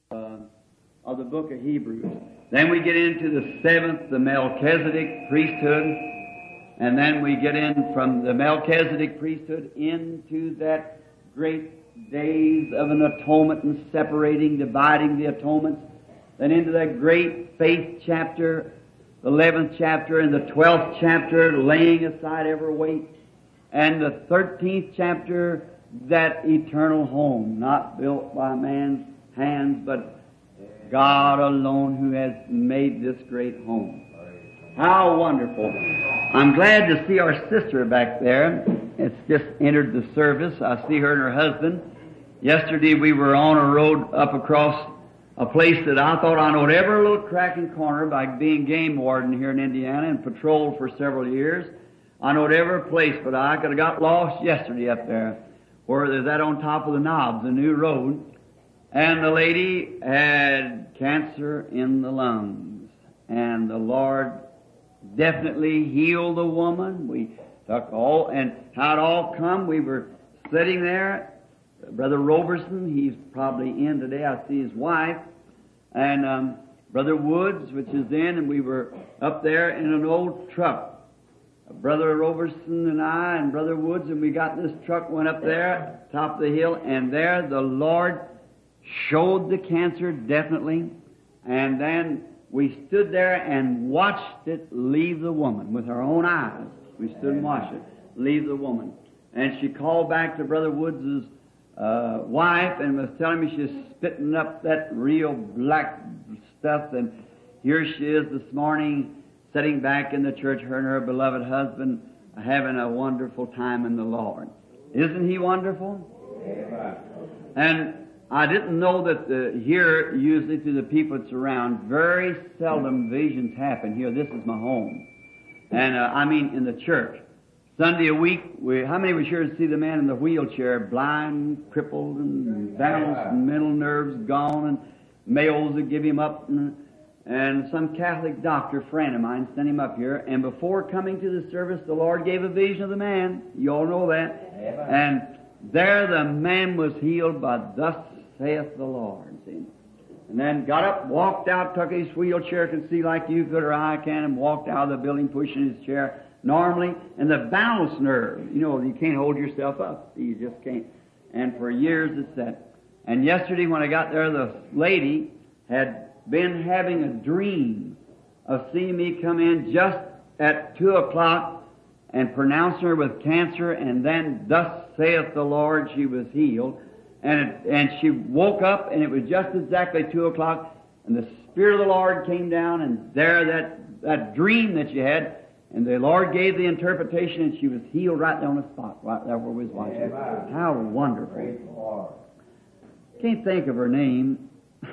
of the book of Hebrews. Then we get into the seventh, the Melchizedek priesthood, and then we get in from the Melchizedek priesthood into that great days of an atonement and separating, dividing the atonements, then into that great faith chapter, the 11th chapter, and the 12th chapter, laying aside every weight, and the 13th chapter, that eternal home, not built by man's hands, but God alone who has made this great home. How wonderful. I'm glad to see our sister back there. It's just entered the service. I see her and her husband. Yesterday we were on a road up across a place that I thought I knowed every little crack and corner by being game warden here in Indiana and patrolled for several years. I knowed every place, but I could have got lost yesterday up there where there's that on top of the knobs, a new road. And the lady had cancer in the lungs. And the Lord definitely healed the woman. We took all, and how it all come, we were sitting there. Brother Roberson, he's probably in today. I see his wife. And Brother Woods, which is in, and we were up there in an old truck. Brother Roberson and I and Brother Woods, and we got in this truck, went up there, top of the hill, and there the Lord showed the cancer definitely, and then we stood there and watched it leave the woman with our own eyes. We stood and watched it leave the woman. And she called back to Brother Woods' wife and was telling me she's spitting up that real black stuff, and here she is this morning sitting back in the church, her and her beloved husband having a wonderful time in the Lord. Isn't He wonderful? Amen. And I didn't know that here, usually to the people that's around, very seldom visions happen here. This is my home. And I mean in the church. Sunday a week, how many was here to see the man in the wheelchair, blind, crippled, and balanced, and mental nerves gone, and males that give him up, and some Catholic doctor friend of mine sent him up here, and before coming to the service, the Lord gave a vision of the man. You all know that. And there the man was healed by thus saith the Lord. See? And then got up, walked out, took his wheelchair, can see like you could or I can, and walked out of the building pushing his chair normally. And the balance nerve, you know, you can't hold yourself up. You just can't. And for years it's that. And yesterday when I got there, the lady had been having a dream of seeing me come in just at 2 o'clock and pronounce her with cancer, and then thus saith the Lord, she was healed. And she woke up, and it was just exactly 2 o'clock, and the Spirit of the Lord came down, and there that dream that she had, and the Lord gave the interpretation, and she was healed right there on the spot, right there where we was watching. Amen. How wonderful. Can't think of her name.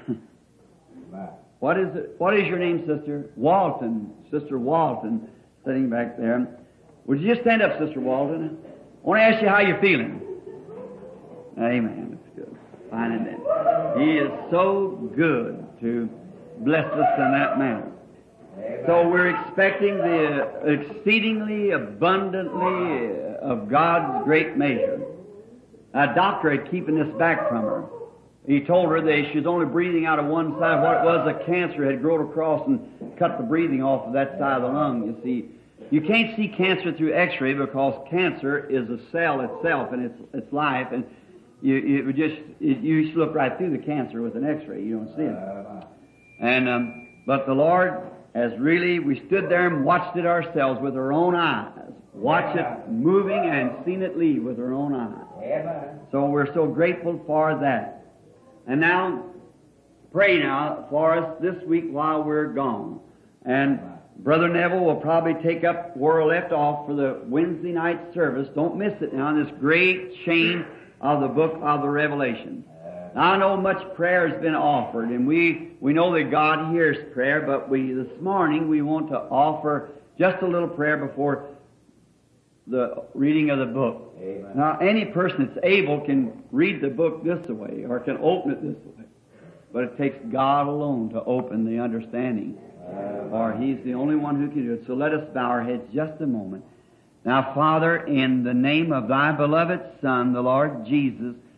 What is it? What is your name, Sister? Walton. Sister Walton, sitting back there. Would you just stand up, Sister Walton? I want to ask you how you're feeling. Amen. That's good. Fine and then. He is so good to bless us in that manner. So we're expecting the exceedingly abundantly of God's great measure. A doctor had keeping this back from her. He told her that she was only breathing out of one side. What it was, a cancer had grown across and cut the breathing off of that side of the lung, you see. You can't see cancer through X-ray because cancer is a cell itself and its life, and you just look right through the cancer with an X-ray. You don't see it. And but the Lord has really, we stood there and watched it ourselves with our own eyes. Watch it moving and seen it leave with our own eyes. So we're so grateful for that. And now, pray now for us this week while we're gone. And Brother Neville will probably take up where we left off for the Wednesday night service. Don't miss it now, this great chain of the book of the Revelation. Now, I know much prayer has been offered, and we know that God hears prayer, but this morning we want to offer just a little prayer before the reading of the book. Amen. Now, any person that's able can read the book this way or can open it this way. But it takes God alone to open the understanding. For He's the only one who can do it. So let us bow our heads just a moment. Now, Father, in the name of Thy beloved Son, the Lord Jesus,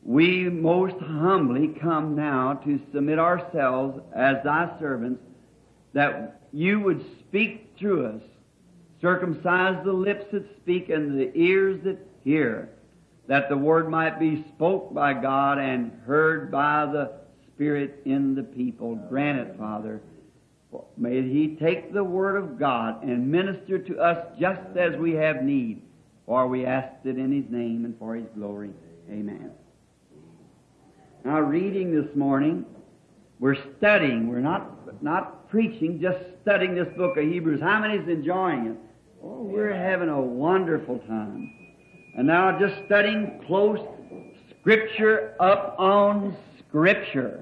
we most humbly come now to submit ourselves as thy servants, that you would speak through us, circumcise the lips that speak and the ears that hear, that the word might be spoke by God and heard by the Spirit in the people. Grant it, Father. May He take the word of God and minister to us just as we have need, for we ask it in His name and for His glory. Amen. Now, reading this morning, we're studying. We're not preaching, just studying this book of Hebrews. How many is enjoying it? Oh, we're having a wonderful time. And now just studying close Scripture up on Scripture.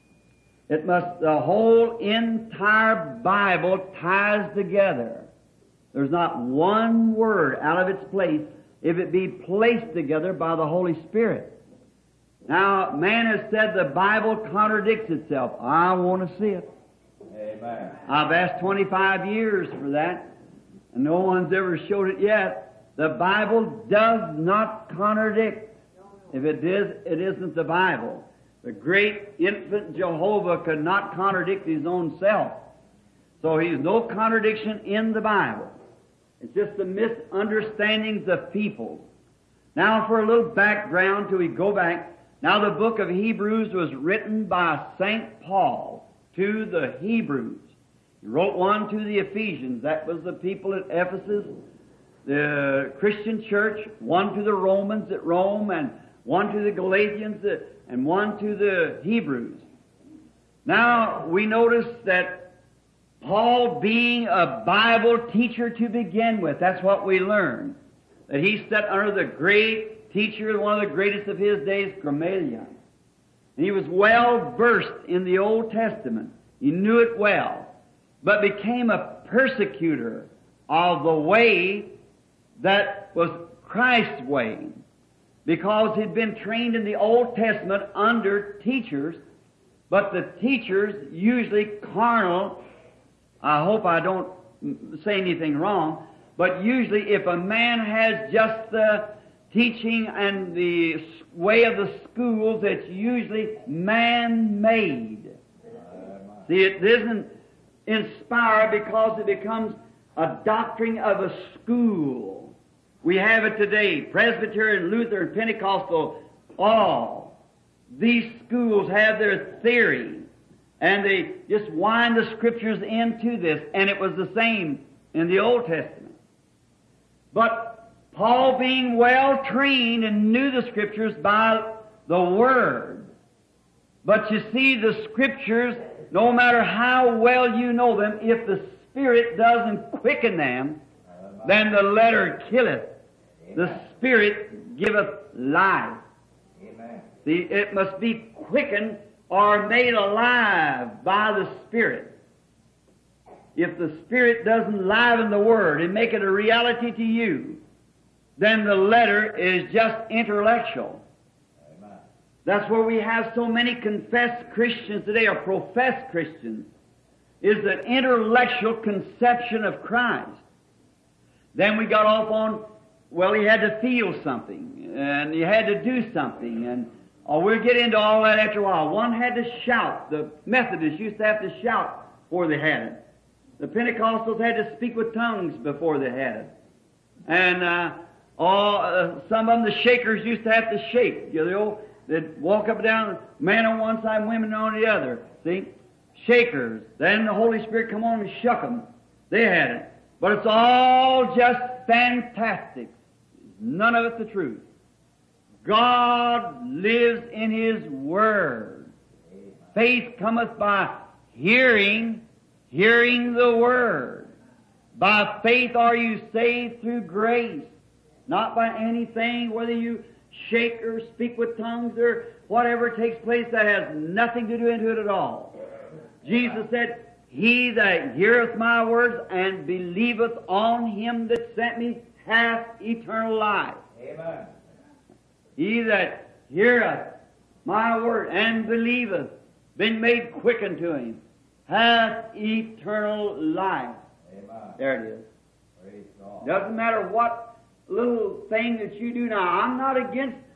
The whole entire Bible ties together. There's not one word out of its place if it be placed together by the Holy Spirit. Now, man has said the Bible contradicts itself. I want to see it. Amen. I've asked 25 years for that, and no one's ever showed it yet. The Bible does not contradict. If it is, it isn't the Bible. The great infant Jehovah could not contradict His own self. So He's no contradiction in the Bible. It's just the misunderstandings of people. Now, for a little background till we go back. Now, the book of Hebrews was written by St. Paul to the Hebrews. He wrote one to the Ephesians. That was the people at Ephesus, the Christian church. One to the Romans at Rome, and one to the Galatians, and one to the Hebrews. Now, we notice that Paul, being a Bible teacher to begin with, that's what we learn, that he sat under the great teacher, one of the greatest of his days, Gamaliel. And he was well versed in the Old Testament. He knew it well, but became a persecutor of the way that was Christ's way, because he'd been trained in the Old Testament under teachers, but the teachers usually carnal. I hope I don't say anything wrong, but usually if a man has just the teaching and the way of the schools, it's usually man-made. See, it isn't inspired because it becomes a doctrine of a school. We have it today. Presbyterian, Lutheran, Pentecostal, all these schools have their theory, and they just wind the Scriptures into this, and it was the same in the Old Testament. But Paul, being well trained and knew the Scriptures by the Word. But you see, the Scriptures, no matter how well you know them, if the Spirit doesn't quicken them, then the letter killeth. The Spirit giveth life. Amen. See, it must be quickened or made alive by the Spirit. If the Spirit doesn't liven the Word and make it a reality to you, then the letter is just intellectual. Amen. That's where we have so many confessed Christians today, or professed Christians, is an intellectual conception of Christ. Then we got off on, well, he had to feel something, and he had to do something, and we'll get into all that after a while. One had to shout. The Methodists used to have to shout before they had it. The Pentecostals had to speak with tongues before they had it. And some of them, the Shakers, used to have to shake. You know, they'd walk up and down, man on one side, women on the other. See? Shakers. Then the Holy Spirit come on and shook them. They had it. But it's all just fantastic. None of it the truth. God lives in His Word. Faith cometh by hearing the Word. By faith are you saved through grace, not by anything, whether you shake or speak with tongues or whatever takes place. That has nothing to do into it at all. Jesus said, "He that heareth my words and believeth on Him that sent me hath eternal life." Amen. He that heareth my word and believeth, been made quick unto Him, hath eternal life. Amen. There it is. Praise God. Doesn't matter what little thing that you do now. I'm not against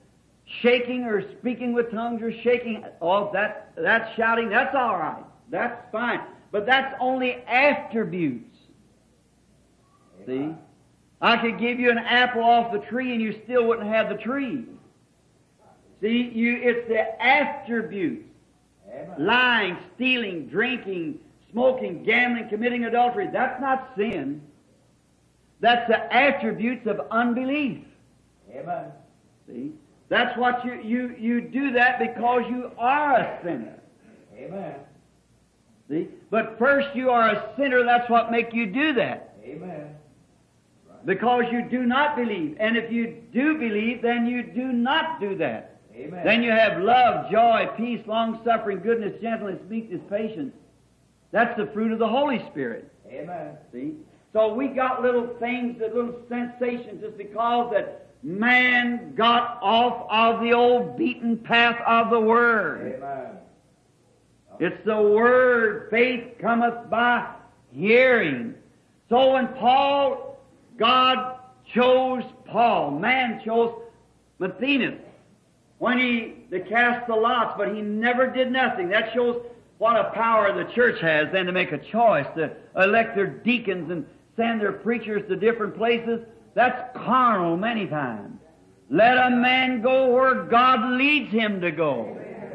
shaking or speaking with tongues or shaking, oh, that's shouting, that's all right. That's fine. But that's only attributes. See? I could give you an apple off the tree and you still wouldn't have the tree. See, it's the attributes. Lying, stealing, drinking, smoking, gambling, committing adultery. That's not sin. That's the attributes of unbelief. Amen. See? That's what you do that because you are a sinner. Amen. See? But first you are a sinner, that's what makes you do that. Amen. Because you do not believe. And if you do believe, then you do not do that. Amen. Then you have love, joy, peace, long-suffering, goodness, gentleness, meekness, patience. That's the fruit of the Holy Spirit. Amen. See? So we got little things, that little sensations, just because that man got off of the old beaten path of the Word. Amen. It's the Word. Faith cometh by hearing. So when God chose Paul, man chose Matthias, when they cast the lots, but he never did nothing. That shows what a power the church has then to make a choice, to elect their deacons and send their preachers to different places. That's carnal many times. Let a man go where God leads him to go.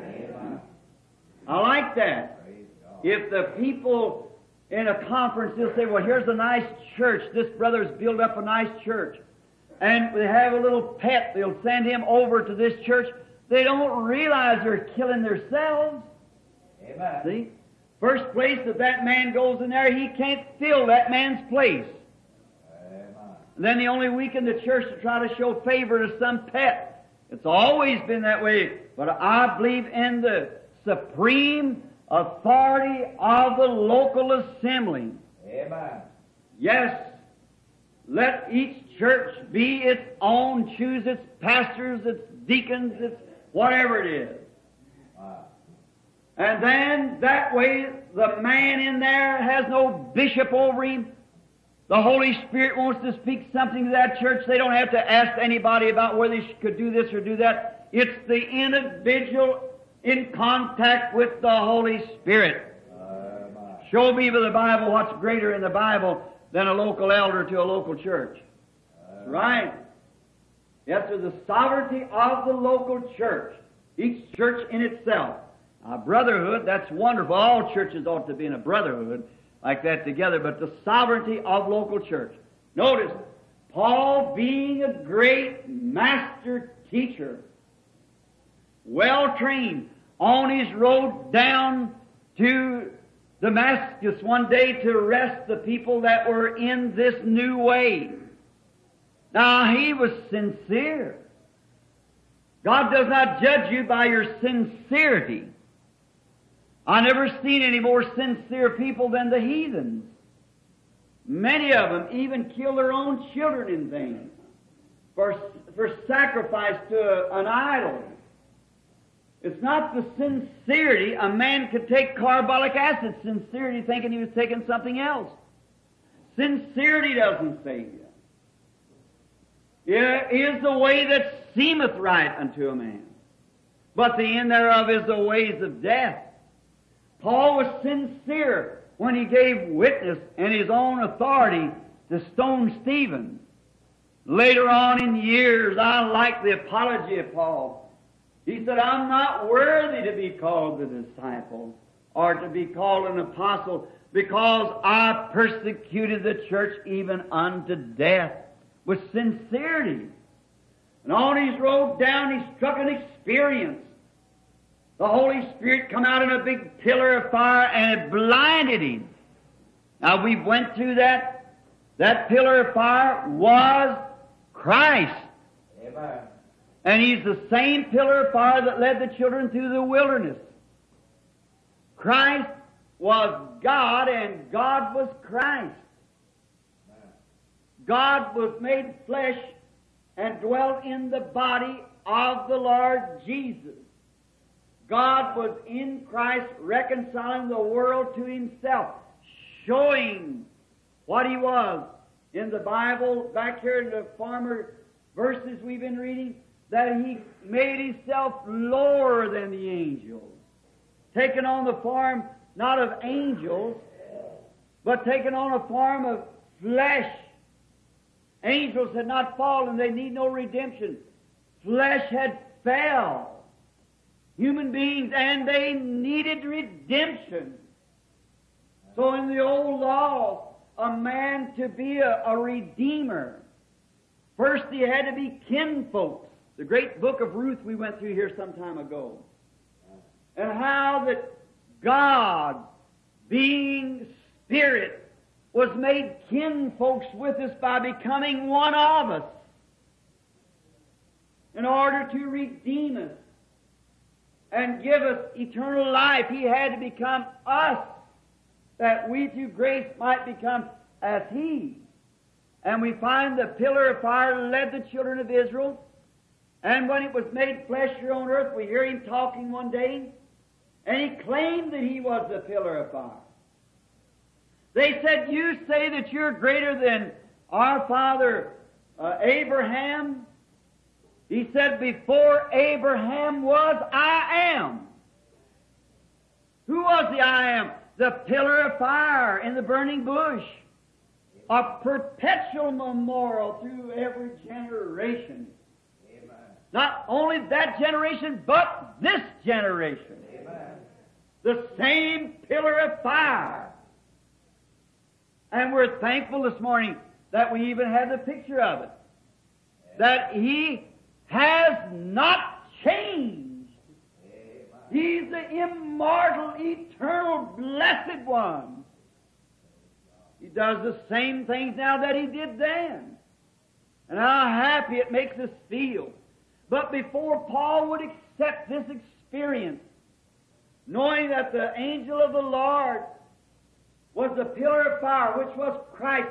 I like that. If the people in a conference, they'll say, well, here's a nice church. This brother's built up a nice church. And they have a little pet. They'll send him over to this church. They don't realize they're killing themselves. Amen. See? First place, if that man goes in there, he can't fill that man's place. Amen. Then they only weaken the church to try to show favor to some pet. It's always been that way. But I believe in the supreme authority of the local assembly. Amen. Yes, let each church be its own, choose its pastors, its deacons, its whatever it is. Wow. And then that way the man in there has no bishop over him. The Holy Spirit wants to speak something to that church. They don't have to ask anybody about whether they could do this or do that. It's the individual in contact with the Holy Spirit. Show me by the Bible what's greater in the Bible than a local elder to a local church. Right. Yes, to the sovereignty of the local church. Each church in itself. A brotherhood, that's wonderful. All churches ought to be in a brotherhood like that together, but the sovereignty of local church. Notice, Paul being a great master teacher, well trained, on his road down to Damascus one day to arrest the people that were in this new way. Now, he was sincere. God does not judge you by your sincerity. I never seen any more sincere people than the heathens. Many of them even kill their own children in vain for sacrifice to an idol. It's not the sincerity. A man could take carbolic acid, sincerity, thinking he was taking something else. Sincerity doesn't save you. It is the way that seemeth right unto a man, but the end thereof is the ways of death. Paul was sincere when he gave witness in his own authority to stone Stephen. Later on in years, I like the apology of Paul. He said, I'm not worthy to be called a disciple or to be called an apostle because I persecuted the church even unto death with sincerity. And on his road down, he struck an experience. The Holy Spirit come out in a big pillar of fire and it blinded him. Now we went through that. That pillar of fire was Christ. Amen. And He's the same pillar of fire that led the children through the wilderness. Christ was God and God was Christ. God was made flesh and dwelt in the body of the Lord Jesus. God was in Christ reconciling the world to Himself, showing what He was. In the Bible, back here in the former verses we've been reading, that He made Himself lower than the angels, taking on the form not of angels, but taking on a form of flesh. Angels had not fallen, they need no redemption. Flesh had fell. Human beings, and they needed redemption. So in the old law, a man to be a redeemer, first he had to be kinfolks. The great book of Ruth we went through here some time ago. And how that God, being Spirit, was made kinfolks with us by becoming one of us in order to redeem us and give us eternal life. He had to become us, that we through grace might become as He. And we find the pillar of fire led the children of Israel. And when it was made flesh here on earth, we hear Him talking one day, and He claimed that He was the pillar of fire. They said, "You say that you're greater than our father Abraham." He said, "Before Abraham was, I am." Who was the I am? The pillar of fire in the burning bush. A perpetual memorial through every generation. Amen. Not only that generation, but this generation. Amen. The same pillar of fire. And we're thankful this morning that we even have the picture of it. That He has not changed. Amen. He's the immortal, eternal, blessed one. He does the same things now that He did then. And how happy it makes us feel. But before Paul would accept this experience, knowing that the angel of the Lord was the pillar of fire, which was Christ,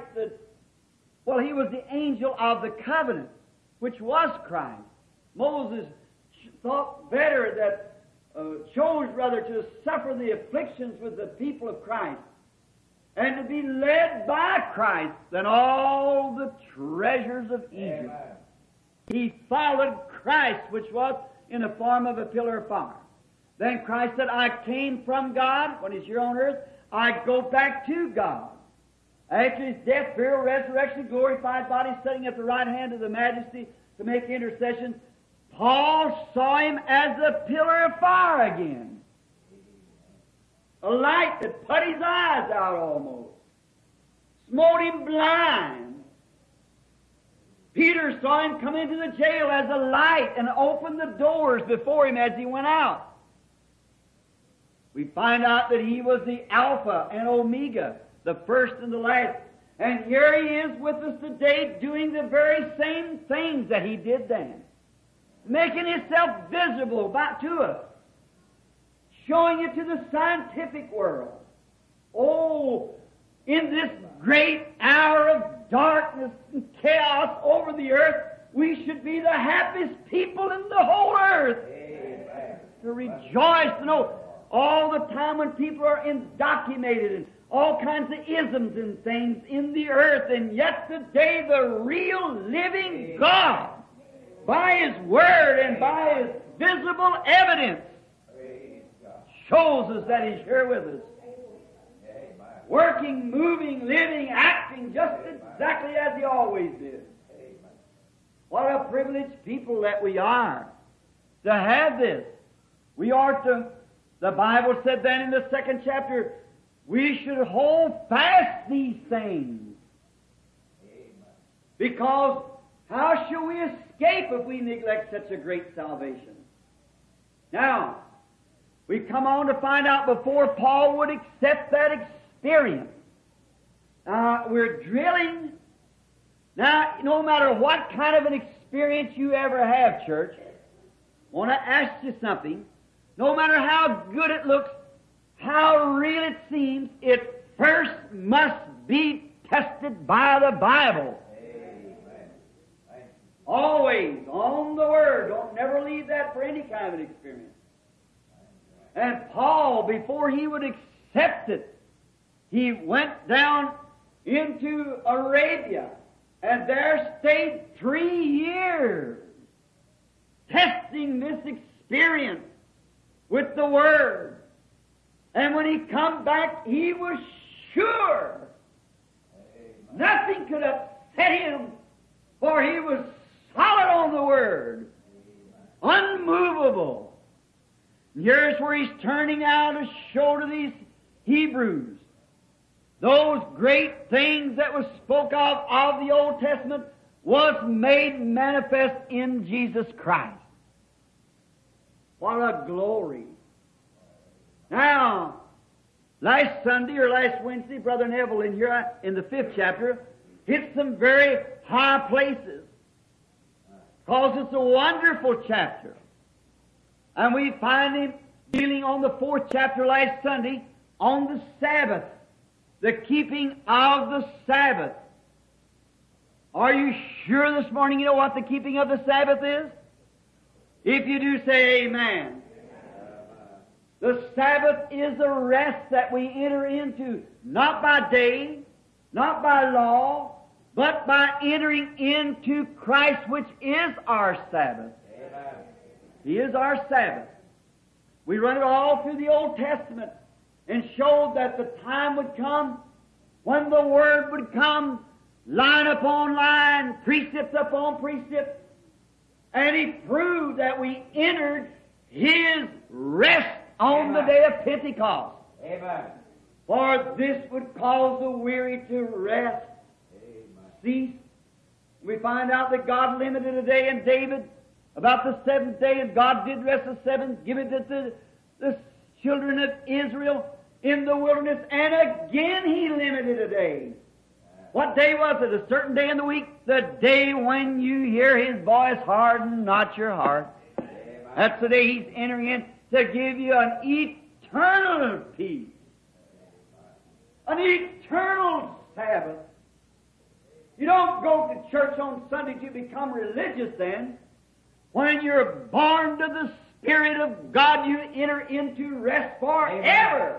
He was the angel of the covenant, which was Christ. Moses thought better chose rather to suffer the afflictions with the people of Christ and to be led by Christ than all the treasures of Egypt. Amen. He followed Christ, which was in the form of a pillar of fire. Then Christ said, "I came from God." When He's here on earth, I go back to God. After His death, burial, resurrection, glorified body, sitting at the right hand of the Majesty to make intercession, Paul saw Him as a pillar of fire again. A light that put his eyes out almost. Smote him blind. Peter saw Him come into the jail as a light and opened the doors before him as he went out. We find out that He was the Alpha and Omega, the first and the last. And here He is with us today doing the very same things that He did then. Making Himself visible back to us. Showing it to the scientific world. Oh, in this great hour of darkness and chaos over the earth, we should be the happiest people in the whole earth. Amen. To rejoice, to know all the time when people are indoctrinated and all kinds of isms and things in the earth, and yet today the real living God, by His Word and by His visible evidence, Praise God. shows us that He's here with us. Amen. Working, moving, living, acting just exactly as He always did. Amen. What a privileged people that we are to have this. We are to, the Bible said then in the 2nd chapter, we should hold fast these things. Amen. Because how shall we escape if we neglect such a great salvation? Now, we come on to find out before Paul would accept that experience. We're drilling. Now, no matter what kind of an experience you ever have, church, I want to ask you something. No matter how good it looks, how real it seems, it first must be tested by the Bible. Amen. Thank you. Always on the Word. Don't never leave that for any kind of an experience. And Paul, before he would accept it, he went down into Arabia and there stayed 3 years. testing this experience with the Word. And when he come back, he was sure nothing could upset him, for he was solid on the Word, unmovable. And here's where he's turning out to show to these Hebrews those great things that was spoke of the Old Testament was made manifest in Jesus Christ. What a glory. Now, last Sunday or last Wednesday, Brother Neville in here in the 5th chapter hit some very high places, because it's a wonderful chapter. And we find him dealing on the 4th chapter last Sunday on the Sabbath, the keeping of the Sabbath. Are you sure this morning you know what the keeping of the Sabbath is? If you do, say amen. The Sabbath is a rest that we enter into, not by day, not by law, but by entering into Christ, which is our Sabbath. Amen. He is our Sabbath. We run it all through the Old Testament and showed that the time would come when the Word would come, line upon line, precept upon precept, and he proved that we entered His rest on the day of Pentecost. Amen. For this would cause the weary to rest, cease. We find out that God limited a day in David about the 7th day, and God did rest the 7th, give it to the children of Israel in the wilderness, and again He limited a day. What day was it? A certain day in the week? The day when you hear His voice, harden not your heart. That's the day He's entering in to give you an eternal peace. An eternal Sabbath. You don't go to church on Sunday to become religious then. When you're born to the Spirit of God, you enter into rest forever.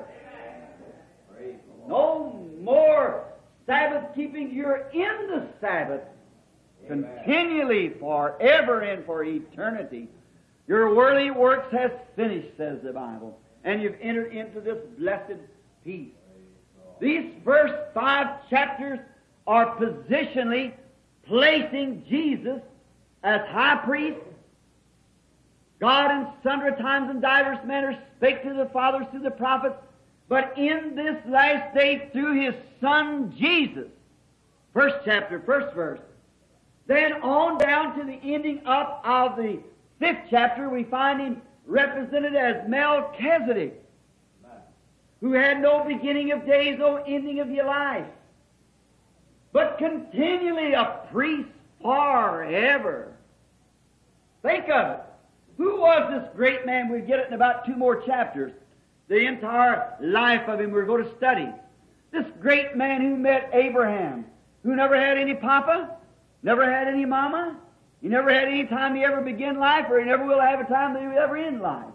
No more Sabbath keeping. You're in the Sabbath continually, forever and for eternity. Your worldly works has finished, says the Bible, and you've entered into this blessed peace. These first 5 chapters are positionally placing Jesus as high priest. God in sundry times and divers manners spake to the fathers through the prophets, but in this last day through His Son Jesus. 1st chapter, 1st verse. Then on down to the ending up of the 5th chapter, we find Him represented as Melchizedek, who had no beginning of days, no ending of your life, but continually a priest forever. Think of it. Who was this great man? We'll get it in about 2 more chapters. The entire life of him we're going to study. This great man who met Abraham, who never had any papa, never had any mama, he never had any time he ever began life, or he never will have a time that he will ever end life.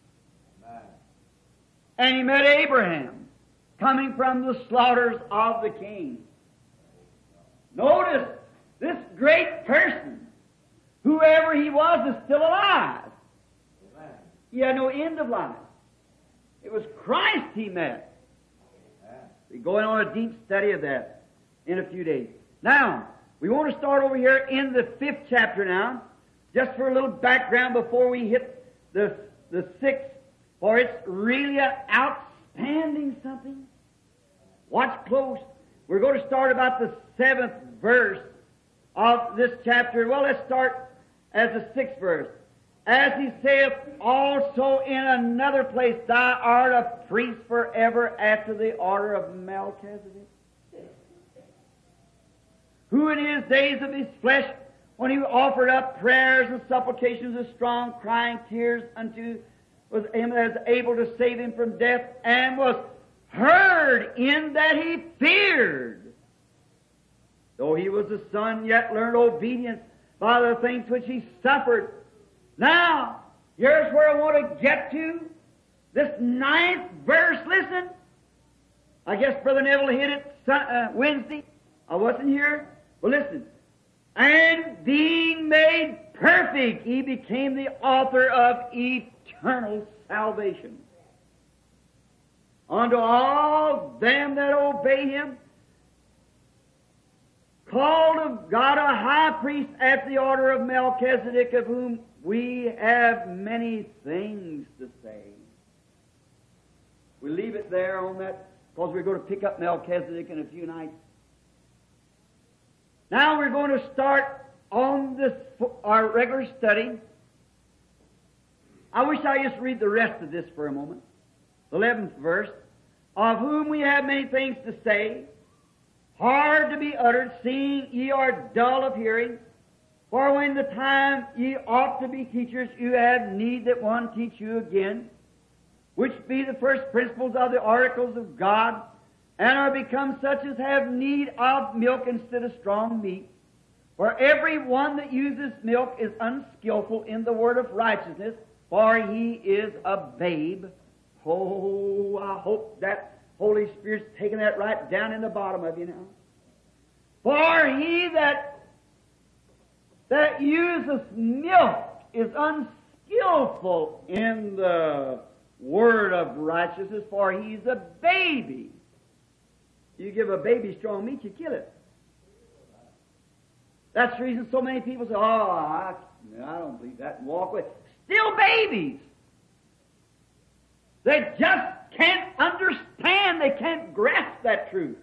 And he met Abraham, coming from the slaughters of the king. Notice, this great person, whoever he was, is still alive. He had no end of life. It was Christ he met. We're going on a deep study of that in a few days. Now, we want to start over here in the 5th chapter now, just for a little background before we hit the 6th, for it's really an outstanding something. Watch close. We're going to start about the 7th verse of this chapter. Well, let's start as the 6th verse. As He saith also in another place, Thou art a priest forever after the order of Melchizedek, who in His days of His flesh, when He offered up prayers and supplications with strong crying tears unto was Him that is able to save him from death, and was heard in that He feared. Though He was a Son, yet learned obedience by the things which He suffered. Now, here's where I want to get to. This 9th verse, listen. I guess Brother Neville hit it Wednesday. I wasn't here. Well, listen. And being made perfect, He became the author of eternal salvation. Unto all them that obey Him, called of God a high priest at the order of Melchizedek, of whom we have many things to say. We leave it there on that, because we're going to pick up Melchizedek in a few nights. Now we're going to start on this, our regular study. I wish I just read the rest of this for a moment. The 11th verse. Of whom we have many things to say, hard to be uttered, seeing ye are dull of hearing. For when the time ye ought to be teachers, you have need that one teach you again, which be the first principles of the oracles of God, and are become such as have need of milk instead of strong meat. For every one that uses milk is unskillful in the word of righteousness, for he is a babe. Oh, I hope that Holy Spirit's taking that right down in the bottom of you now. For he that uses milk is unskillful in the word of righteousness, for he's a baby. You give a baby strong meat, you kill it. That's the reason so many people say, I don't believe that, and walk away. Still babies. They just can't understand, they can't grasp that truth.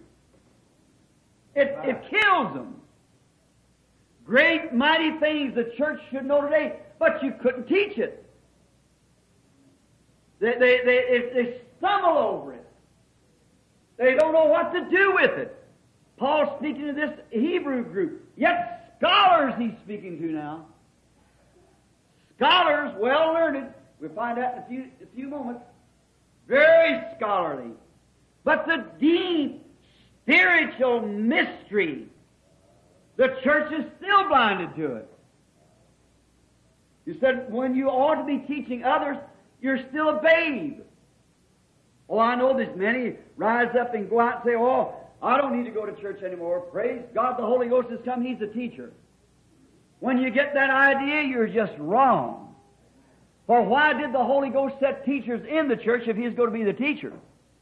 It kills them. Great, mighty things the church should know today, but you couldn't teach it. They stumble over it. They don't know what to do with it. Paul's speaking to this Hebrew group, yet scholars he's speaking to now. Scholars, well learned, we'll find out in a few moments, very scholarly. But the deep spiritual mystery, the church is still blinded to it. You said when you ought to be teaching others, you're still a babe. Oh, I know there's many rise up and go out and say, I don't need to go to church anymore. Praise God, the Holy Ghost has come, He's the teacher. When you get that idea, you're just wrong. For why did the Holy Ghost set teachers in the church if He's going to be the teacher?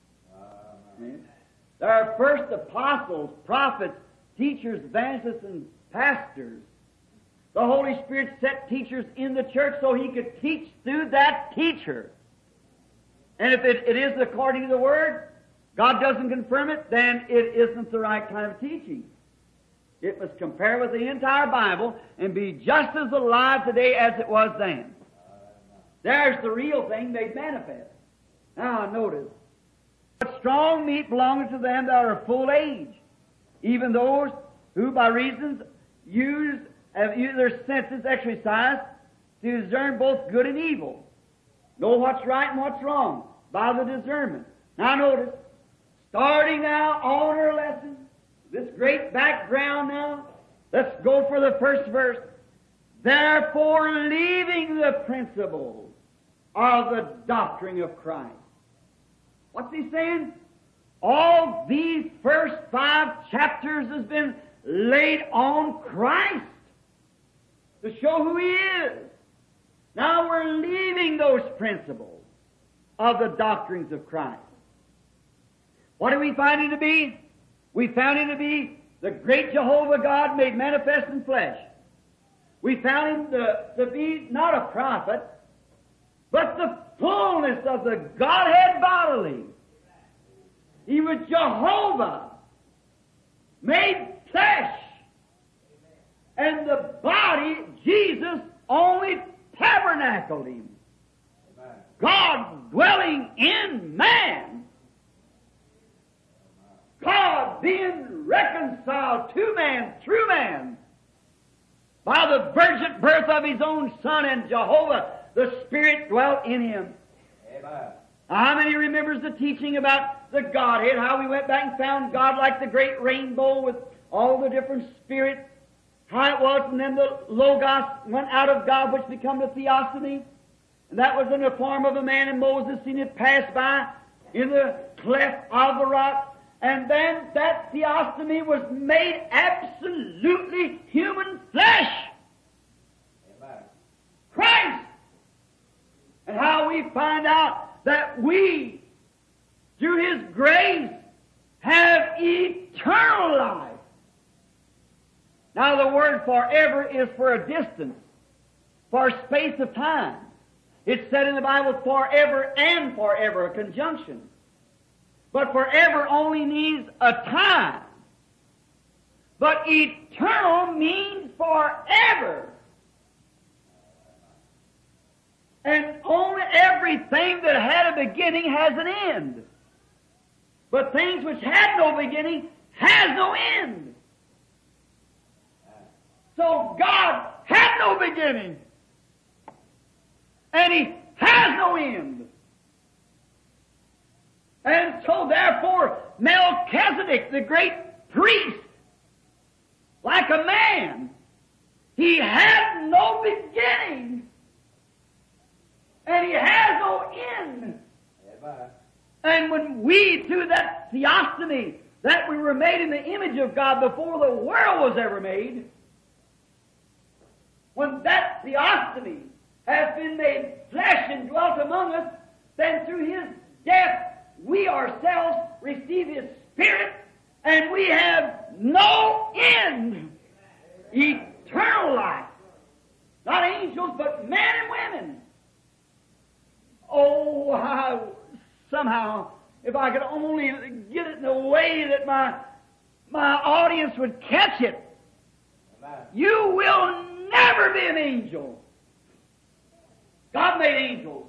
There are first apostles, prophets, teachers, evangelists, and pastors. The Holy Spirit set teachers in the church so He could teach through that teacher. And if it is according to the Word, God doesn't confirm it, then it isn't the right kind of teaching. It must compare with the entire Bible and be just as alive today as it was then. There's the real thing made manifest. Now notice, but strong meat belongeth to them that are of full age, even those who by reasons have used their senses exercised to discern both good and evil. Know what's right and what's wrong by the discernment. Now notice, starting now on our lesson, this great background now, let's go for the first verse. Therefore, leaving the principles of the doctrine of Christ. What's he saying? All these first 5 chapters has been laid on Christ to show who He is. Now we're leaving those principles of the doctrines of Christ. What do we find Him to be? We found Him to be the great Jehovah God made manifest in flesh. We found Him to be not a prophet, but the fullness of the Godhead bodily. He was Jehovah made flesh. And the body, Jesus, only tabernacled Him. God dwelling in man. God being reconciled to man through man by the virgin birth of His own Son, and Jehovah, the Spirit, dwelt in Him. Amen. How many remembers the teaching about the Godhead, how we went back and found God like the great rainbow with all the different spirits, how it was, and then the Logos went out of God, which became the Theophany, and that was in the form of a man, and Moses seen it pass by in the cleft of the rock, and then that Theophany was made absolutely human flesh. Amen. and how we find out that we, through His grace, have eternal life. Now the word forever is for a distance, for a space of time. It's said in the Bible forever and forever, a conjunction. But forever only means a time. But eternal means forever. And only everything that had a beginning has an end. But things which had no beginning has no end. So God had no beginning. And He has no end. And so therefore, Melchizedek, the great priest, like a man, he had no beginning. And he has no end. Amen. And when we, through that theophany, that we were made in the image of God before the world was ever made, when that theophany has been made flesh and dwelt among us, then through His death we ourselves receive His Spirit, and we have no end. Eternal life. Not angels, but men and women. Oh, somehow, if I could only get it in a way that my audience would catch it. Amen. You will never be an angel. God made angels.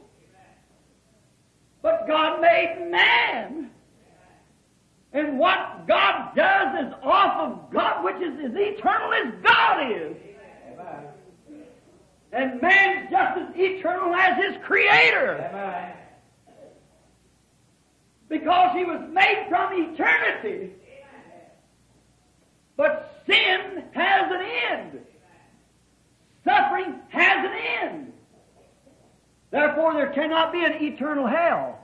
But God made man. And what God does is off of God, which is as eternal as God is. Amen. And man's just as eternal as his Creator. Amen. Because he was made from eternity. But sin has an end. Suffering has an end. Therefore, there cannot be an eternal hell.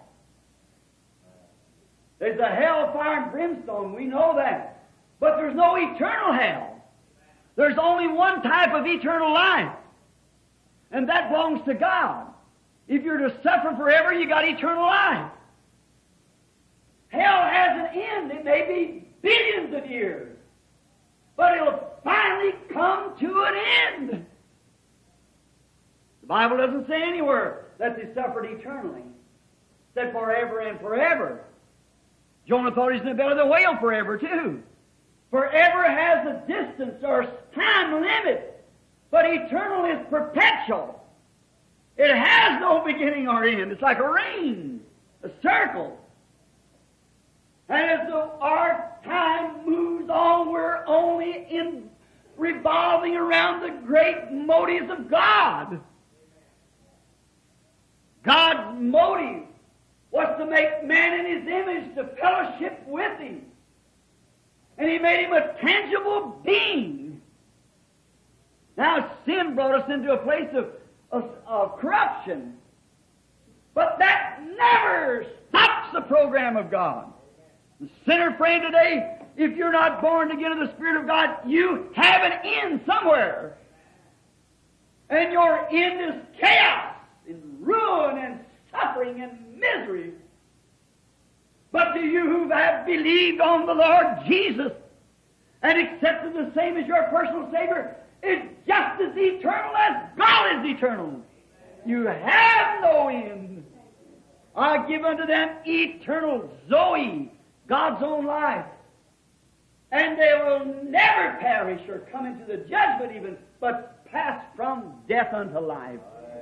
There's a hell, fire, and brimstone. We know that. But there's no eternal hell. There's only one type of eternal life. And that belongs to God. If you're to suffer forever, you got eternal life. Hell has an end. It may be billions of years. But it'll finally come to an end. The Bible doesn't say anywhere that they suffered eternally. It said forever and forever. Jonah thought he's in the belly of the whale forever too. Forever has a distance or time limit, but eternal is perpetual. It has no beginning or end. It's like a ring, a circle. And as our time moves on, we're only revolving around the great motives of God. God's motive was to make man in His image, to fellowship with Him. And He made him a tangible being. Now sin brought us into a place of corruption. But that never stops the program of God. The sinner friend today, if you're not born again of the Spirit of God, you have an end somewhere. And your end is chaos and ruin and suffering and misery. But to you who have believed on the Lord Jesus and accepted the same as your personal Savior, is just as eternal as God is eternal. You have no end. I give unto them eternal Zoe, God's own life. And they will never perish or come into the judgment even, but pass from death unto life.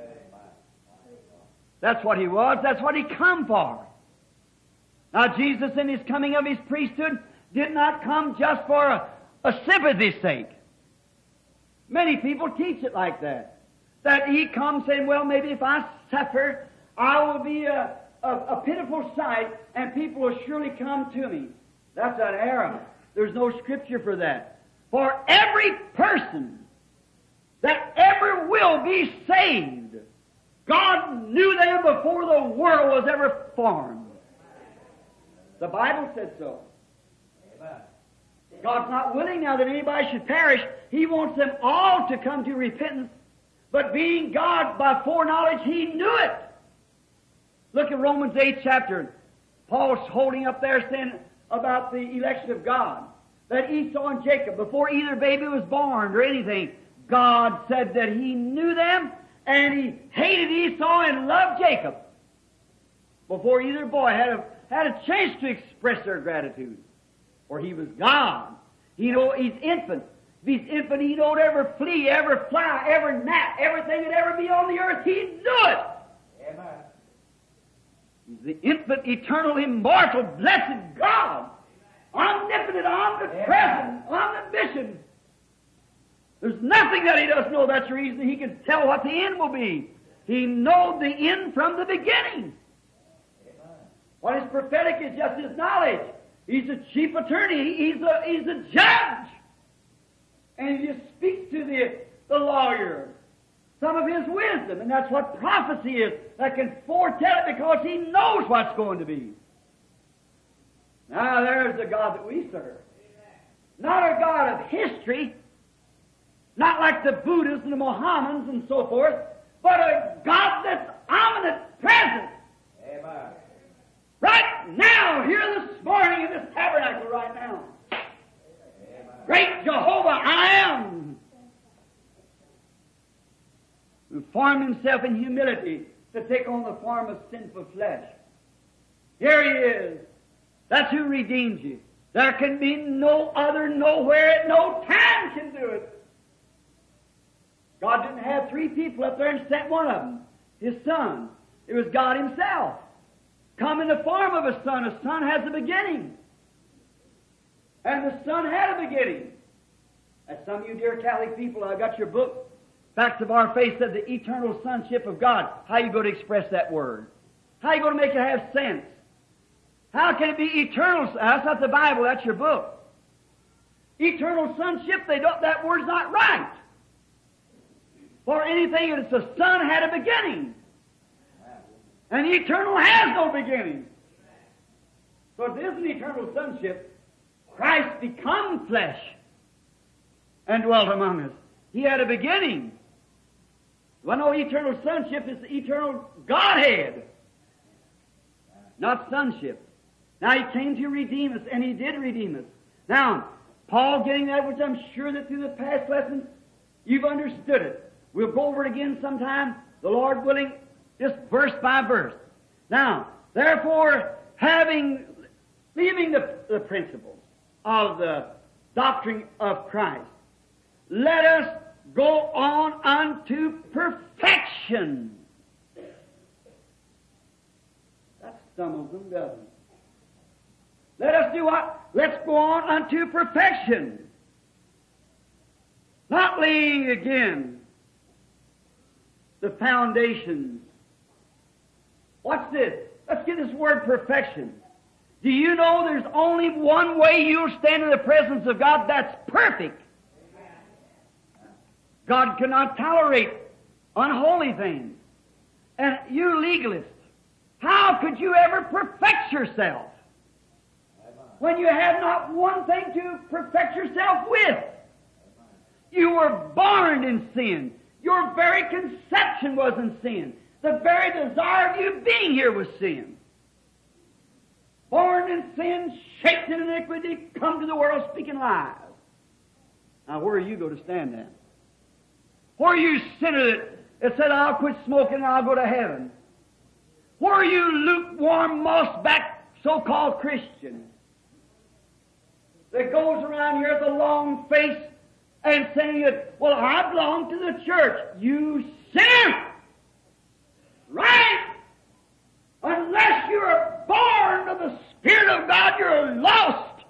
That's what He was. That's what He come for. Now Jesus, in His coming of His priesthood, did not come just for a sympathy's sake. Many people teach it like that. That He comes saying, well, maybe if I suffer, I will be a pitiful sight, and people will surely come to me. That's an error. There's no scripture for that. For every person that ever will be saved, God knew them before the world was ever formed. The Bible said so. Amen. God's not willing now that anybody should perish. He wants them all to come to repentance. But being God by foreknowledge, He knew it. Look at Romans 8th chapter. Paul's holding up there saying about the election of God. That Esau and Jacob, before either baby was born or anything, God said that He knew them and He hated Esau and loved Jacob. Before either boy had a chance to express their gratitude. For he was God. He's infant. If He's infant, He don't ever flee, ever fly, ever gnat, everything that ever be on the earth, He knew it. Amen. He's the infant, eternal, immortal, blessed God. Omnipotent, omnipresent, omniscient. There's nothing that He doesn't know. That's the reason He can tell what the end will be. He knows the end from the beginning. What is prophetic is just His knowledge. He's a chief attorney. He's a judge. And He just speaks to the lawyer some of His wisdom. And that's what prophecy is. That can foretell it because He knows what's going to be. Now there's the God that we serve. Not a God of history. Not like the Buddhists and the Mohammedans and so forth. But a God that's omnipresent, present. Amen. Right now, here this morning in this tabernacle right now. Amen. Great Jehovah, I am. Who formed Himself in humility to take on the form of sinful flesh. Here He is. That's who redeems you. There can be no other, nowhere, at no time can do it. God didn't have three people up there and sent one of them, His Son. It was God Himself. Come in the form of a Son. A Son has a beginning. And the Son had a beginning. As some of you dear Catholic people, I got your book, Facts of Our Faith, said the eternal sonship of God. How are you going to express that word? How are you going to make it have sense? How can it be eternal? That's not the Bible, that's your book. Eternal sonship, that word's not right. For anything that it's a son had a beginning. And eternal has no beginning. So if it is an eternal sonship, Christ become flesh and dwelt among us. He had a beginning. Well, no, eternal sonship is the eternal Godhead, not sonship. Now, He came to redeem us, and He did redeem us. Now, Paul getting that, which I'm sure that through the past lessons, you've understood it. We'll go over it again sometime, the Lord willing, just verse by verse. Now, therefore, leaving the principles of the doctrine of Christ, let us go on unto perfection. That stumbles them, doesn't it? Let us do what? Let's go on unto perfection. Not laying again the foundations. Watch this. Let's get this word perfection. Do you know there's only one way you'll stand in the presence of God that's perfect? God cannot tolerate unholy things. And you legalists, how could you ever perfect yourself when you have not one thing to perfect yourself with? You were born in sin. Your very conception was in sin. The very desire of you being here was sin. Born in sin, shaped in iniquity, come to the world speaking lies. Now where are you going to stand then? Where are you sinner that said, I'll quit smoking and I'll go to heaven? Where are you lukewarm, moss-back, so-called Christian that goes around here with a long face and saying, well, I belong to the church. You sinner! Right? Unless you are born of the Spirit of God, you're lost.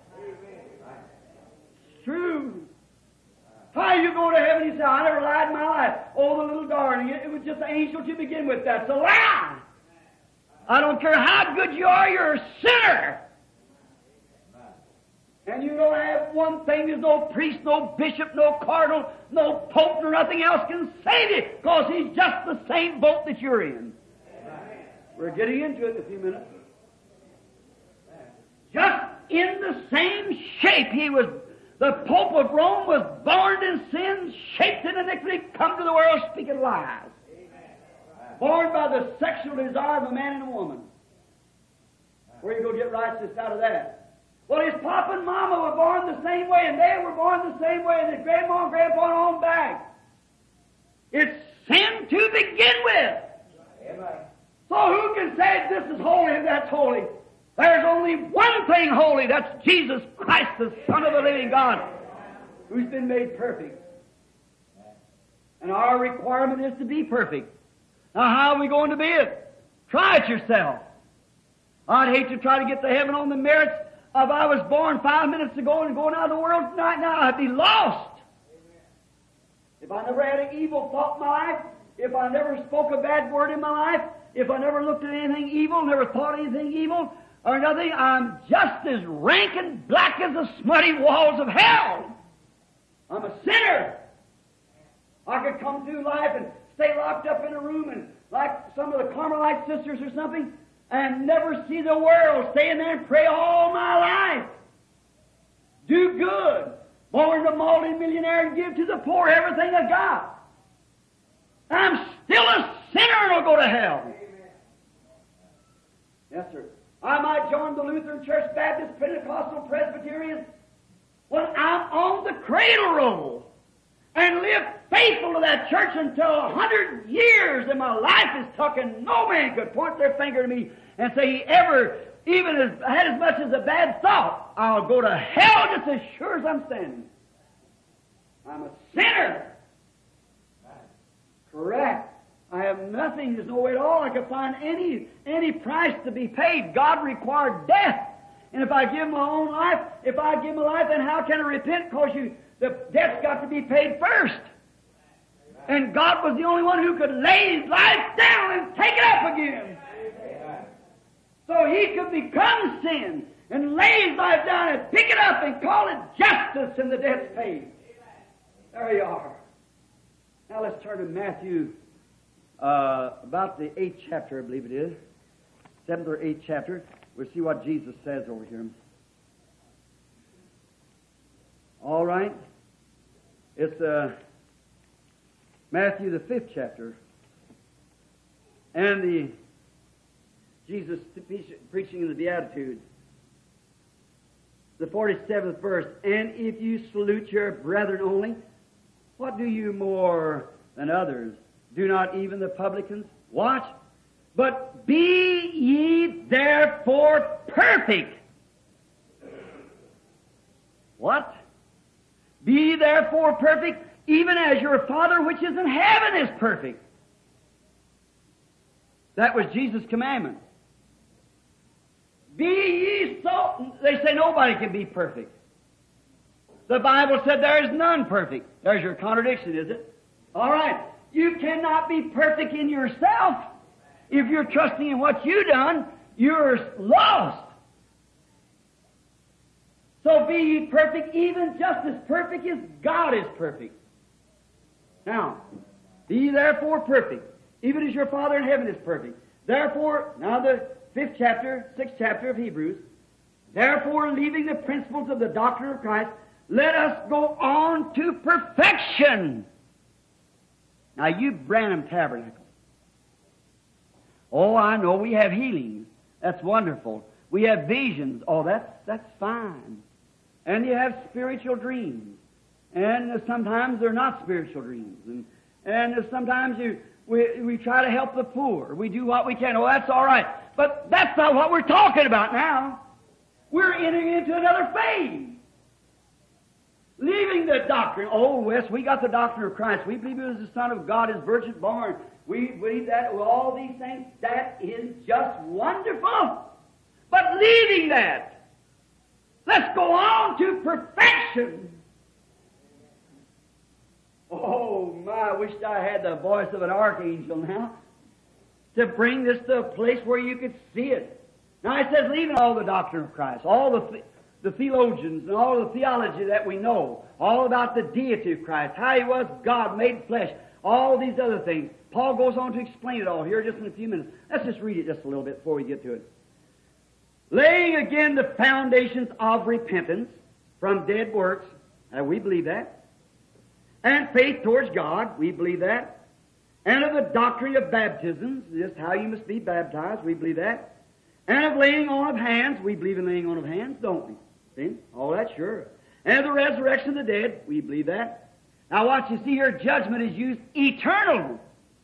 It's true. How you go to heaven? He said, I never lied in my life. Oh, the little darling, it was just an angel to begin with. That's a lie. I don't care how good you are, you're a sinner. And you don't have one thing, there's no priest, no bishop, no cardinal, no pope, nor nothing else can save you, because He's just the same boat that you're in. We're getting into it in a few minutes. Just in the same shape He was. The Pope of Rome was born in sin, shaped in iniquity, come to the world speaking lies. born by the sexual desire of a man and a woman. Where you go get righteousness out of that? Well, his papa and mama were born the same way, and they were born the same way, and his grandma and grandpa on back. It's sin to begin with. Amen. So who can say this is holy and that's holy? There's only one thing holy. That's Jesus Christ, the Son of the living God, who's been made perfect. And our requirement is to be perfect. Now, how are we going to be it? Try it yourself. I'd hate to try to get to heaven on the merits of I was born 5 minutes ago and going out of the world right now. I'd be lost. If I never had an evil thought in my life, if I never spoke a bad word in my life, if I never looked at anything evil, never thought anything evil or nothing, I'm just as rank and black as the smutty walls of hell. I'm a sinner. I could come through life and stay locked up in a room and like some of the Carmelite sisters or something and never see the world, stay in there and pray all my life. Do good. Born a multi-millionaire and give to the poor everything I got. I'm still a sinner and I'll go to hell. Yes, sir. I might join the Lutheran Church, Baptist, Pentecostal, Presbyterian when I'm on the cradle roll and live faithful to that church until 100 years and my life is tucked and no man could point their finger to me and say he ever even had as much as a bad thought. I'll go to hell just as sure as I'm standing. I'm a sinner. Correct. I have nothing. There's no way at all I could find any price to be paid. God required death. And if I give my own life, if I give my life, then how can I repent? Because the debt's got to be paid first. And God was the only one who could lay His life down and take it up again. So He could become sin and lay His life down and pick it up and call it justice and the debt's paid. There you are. Now let's turn to Matthew, about the 8th chapter, I believe it is. 7th or 8th chapter. We'll see what Jesus says over here. All right. It's Matthew, the 5th chapter. And Jesus preaching in the Beatitudes. The 47th verse. And if you salute your brethren only, what do you more than others? Do not even the publicans? Watch. But be ye therefore perfect. What? Be therefore perfect, even as your Father which is in heaven is perfect. That was Jesus' commandment. Be ye so. They say nobody can be perfect. The Bible said there is none perfect. There's your contradiction, is it? All right. You cannot be perfect in yourself. If you're trusting in what you've done, you're lost. So be ye perfect, even just as perfect as God is perfect. Now, be ye therefore perfect, even as your Father in heaven is perfect. Therefore, now the 5th chapter, 6th chapter of Hebrews, therefore, leaving the principles of the doctrine of Christ, let us go on to perfection. Now, you Branham Tabernacle. Oh, I know we have healings. That's wonderful. We have visions. Oh, that's fine. And you have spiritual dreams. And sometimes they're not spiritual dreams. And sometimes we try to help the poor. We do what we can. Oh, that's all right. But that's not what we're talking about now. We're entering into another phase. Leaving the doctrine. Oh, yes, we got the doctrine of Christ. We believe He was the Son of God, His virgin born. We believe that with all these things. That is just wonderful. But leaving that, let's go on to perfection. Oh, my, I wish I had the voice of an archangel now to bring this to a place where you could see it. Now, it says, leaving all the doctrine of Christ, all the theologians and all the theology that we know, all about the deity of Christ, how He was God made flesh, all these other things. Paul goes on to explain it all here just in a few minutes. Let's just read it just a little bit before we get to it. Laying again the foundations of repentance from dead works, we believe that, and faith towards God, we believe that, and of the doctrine of baptisms, just how you must be baptized, we believe that, and of laying on of hands, we believe in laying on of hands, don't we? See? All that, sure. And of the resurrection of the dead, we believe that. Now watch, you see here, judgment is used eternal.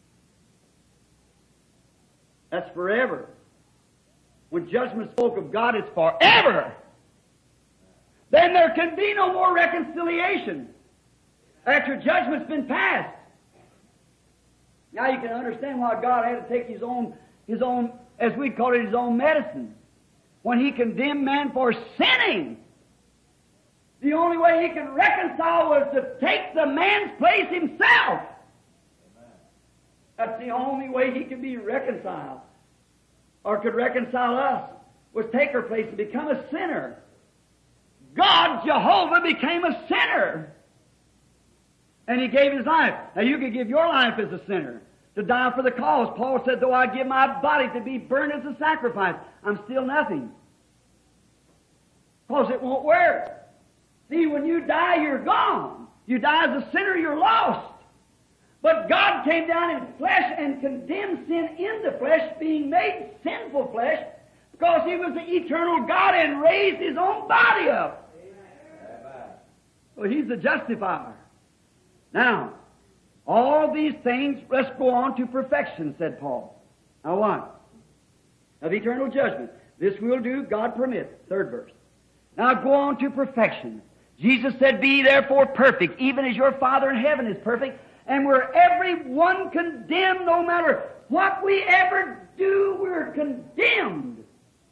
That's forever. When judgment spoke of God, it's forever. Then there can be no more reconciliation after judgment's been passed. Now you can understand why God had to take His own, as we call it, His own medicine. When He condemned man for sinning, the only way He could reconcile was to take the man's place Himself. That's the only way He could be reconciled, or could reconcile us, was take our place and become a sinner. God, Jehovah, became a sinner. And He gave His life. Now you could give your life as a sinner, to die for the cause. Paul said, though I give my body to be burned as a sacrifice, I'm still nothing. Because it won't work. See, when you die, you're gone. You die as a sinner, you're lost. But God came down in flesh and condemned sin in the flesh, being made sinful flesh, because He was the eternal God and raised His own body up. So He's the justifier. Now, all these things, let's go on to perfection, said Paul. Now what? Of eternal judgment. This we'll do, God permit. Third verse. Now go on to perfection. Jesus said, be ye therefore perfect, even as your Father in heaven is perfect. And we're every one condemned, no matter what we ever do, we're condemned.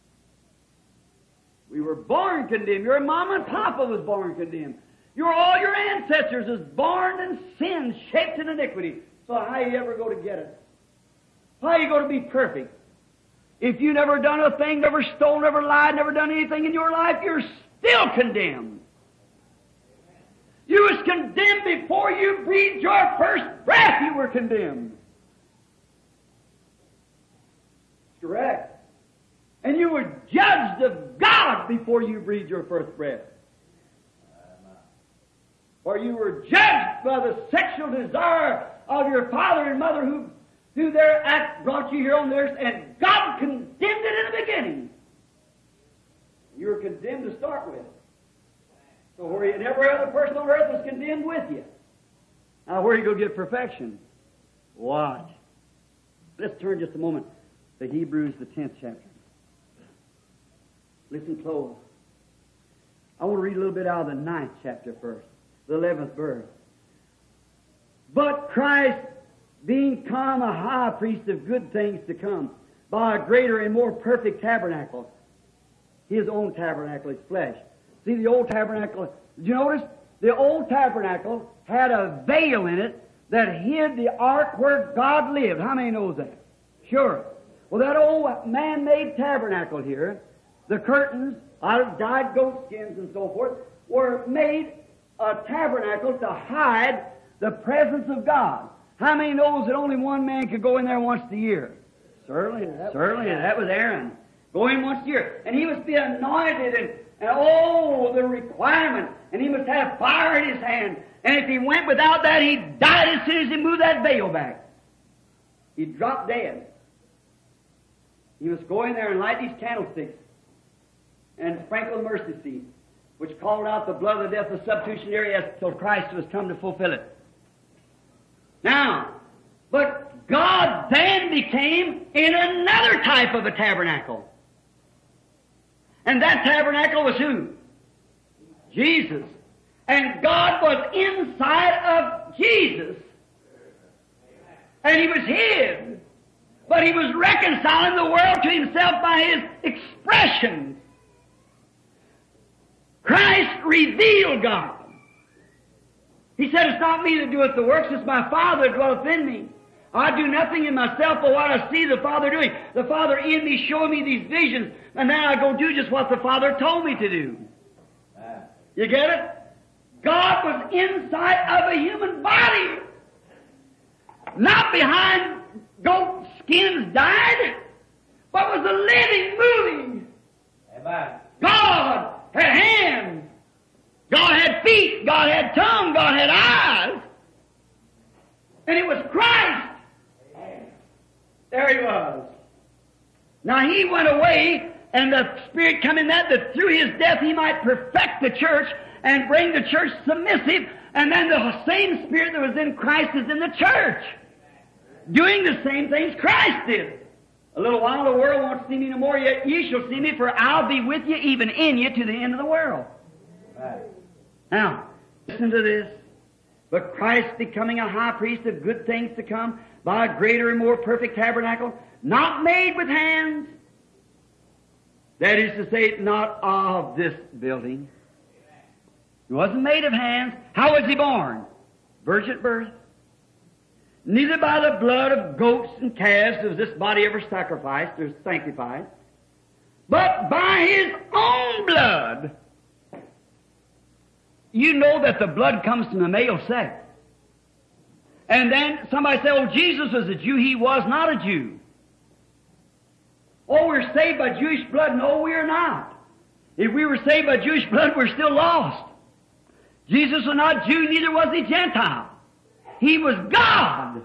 We were born condemned. Your mama and papa was born condemned. All your ancestors is born in sin, shaped in iniquity. So how you ever go to get it? How are you going to be perfect? If you never done a thing, never stole, never lied, never done anything in your life, you're still condemned. You was condemned before you breathed your first breath, you were condemned. Correct. And you were judged of God before you breathed your first breath. Or you were judged by the sexual desire of your father and mother who through their act brought you here on earth, and God condemned it in the beginning. You were condemned to start with. So where every other person on earth was condemned with you. Now where are you going to get perfection? Watch. Let's turn just a moment to Hebrews, the 10th chapter. Listen close. I want to read a little bit out of the 9th chapter first, the 11th verse. But Christ, being come a high priest of good things to come, by a greater and more perfect tabernacle, His own tabernacle, His flesh. See, the old tabernacle, did you notice? The old tabernacle had a veil in it that hid the ark where God lived. How many knows that? Sure. Well, that old man-made tabernacle here, the curtains out of dyed goat skins and so forth, were made a tabernacle to hide the presence of God. How many knows that only one man could go in there once a year? Certainly, that was Aaron. Go in once a year. And he must be anointed and oh, the requirement. And he must have fire in his hand. And if he went without that, he died as soon as he moved that veil back. He'd drop dead. He must go in there and light these candlesticks and sprinkle the mercy seat, which called out the blood of the death of the substitutionary till Christ was come to fulfill it. Now, but God then became in another type of a tabernacle. And that tabernacle was who? Jesus. And God was inside of Jesus. And He was hid. But He was reconciling the world to Himself by His expressions. Christ revealed God. He said, it's not me that doeth the works, it's my Father that dwelleth in me. I do nothing in myself but what I see the Father doing. The Father in me showing me these visions, and then I go do just what the Father told me to do. You get it? God was inside of a human body. Not behind goat skins dyed, but was a living, moving. Amen. God had hands. God had feet. God had tongue. God had eyes. And it was Christ Now He went away, and the Spirit come in that through His death He might perfect the church and bring the church submissive, and then the same Spirit that was in Christ is in the church, doing the same things Christ did. A little while the world won't see me no more, yet ye shall see me, for I'll be with you, even in you, to the end of the world. Right. Now, listen to this. But Christ becoming a high priest of good things to come, by a greater and more perfect tabernacle, not made with hands. That is to say, not of this building. He wasn't made of hands. How was He born? Virgin birth. Neither by the blood of goats and calves was this body ever sacrificed or sanctified, but by His own blood. You know that the blood comes from the male sex. And then somebody say, oh, Jesus was a Jew. He was not a Jew. Oh, we're saved by Jewish blood. No, we are not. If we were saved by Jewish blood, we're still lost. Jesus was not Jew, neither was He Gentile. He was God.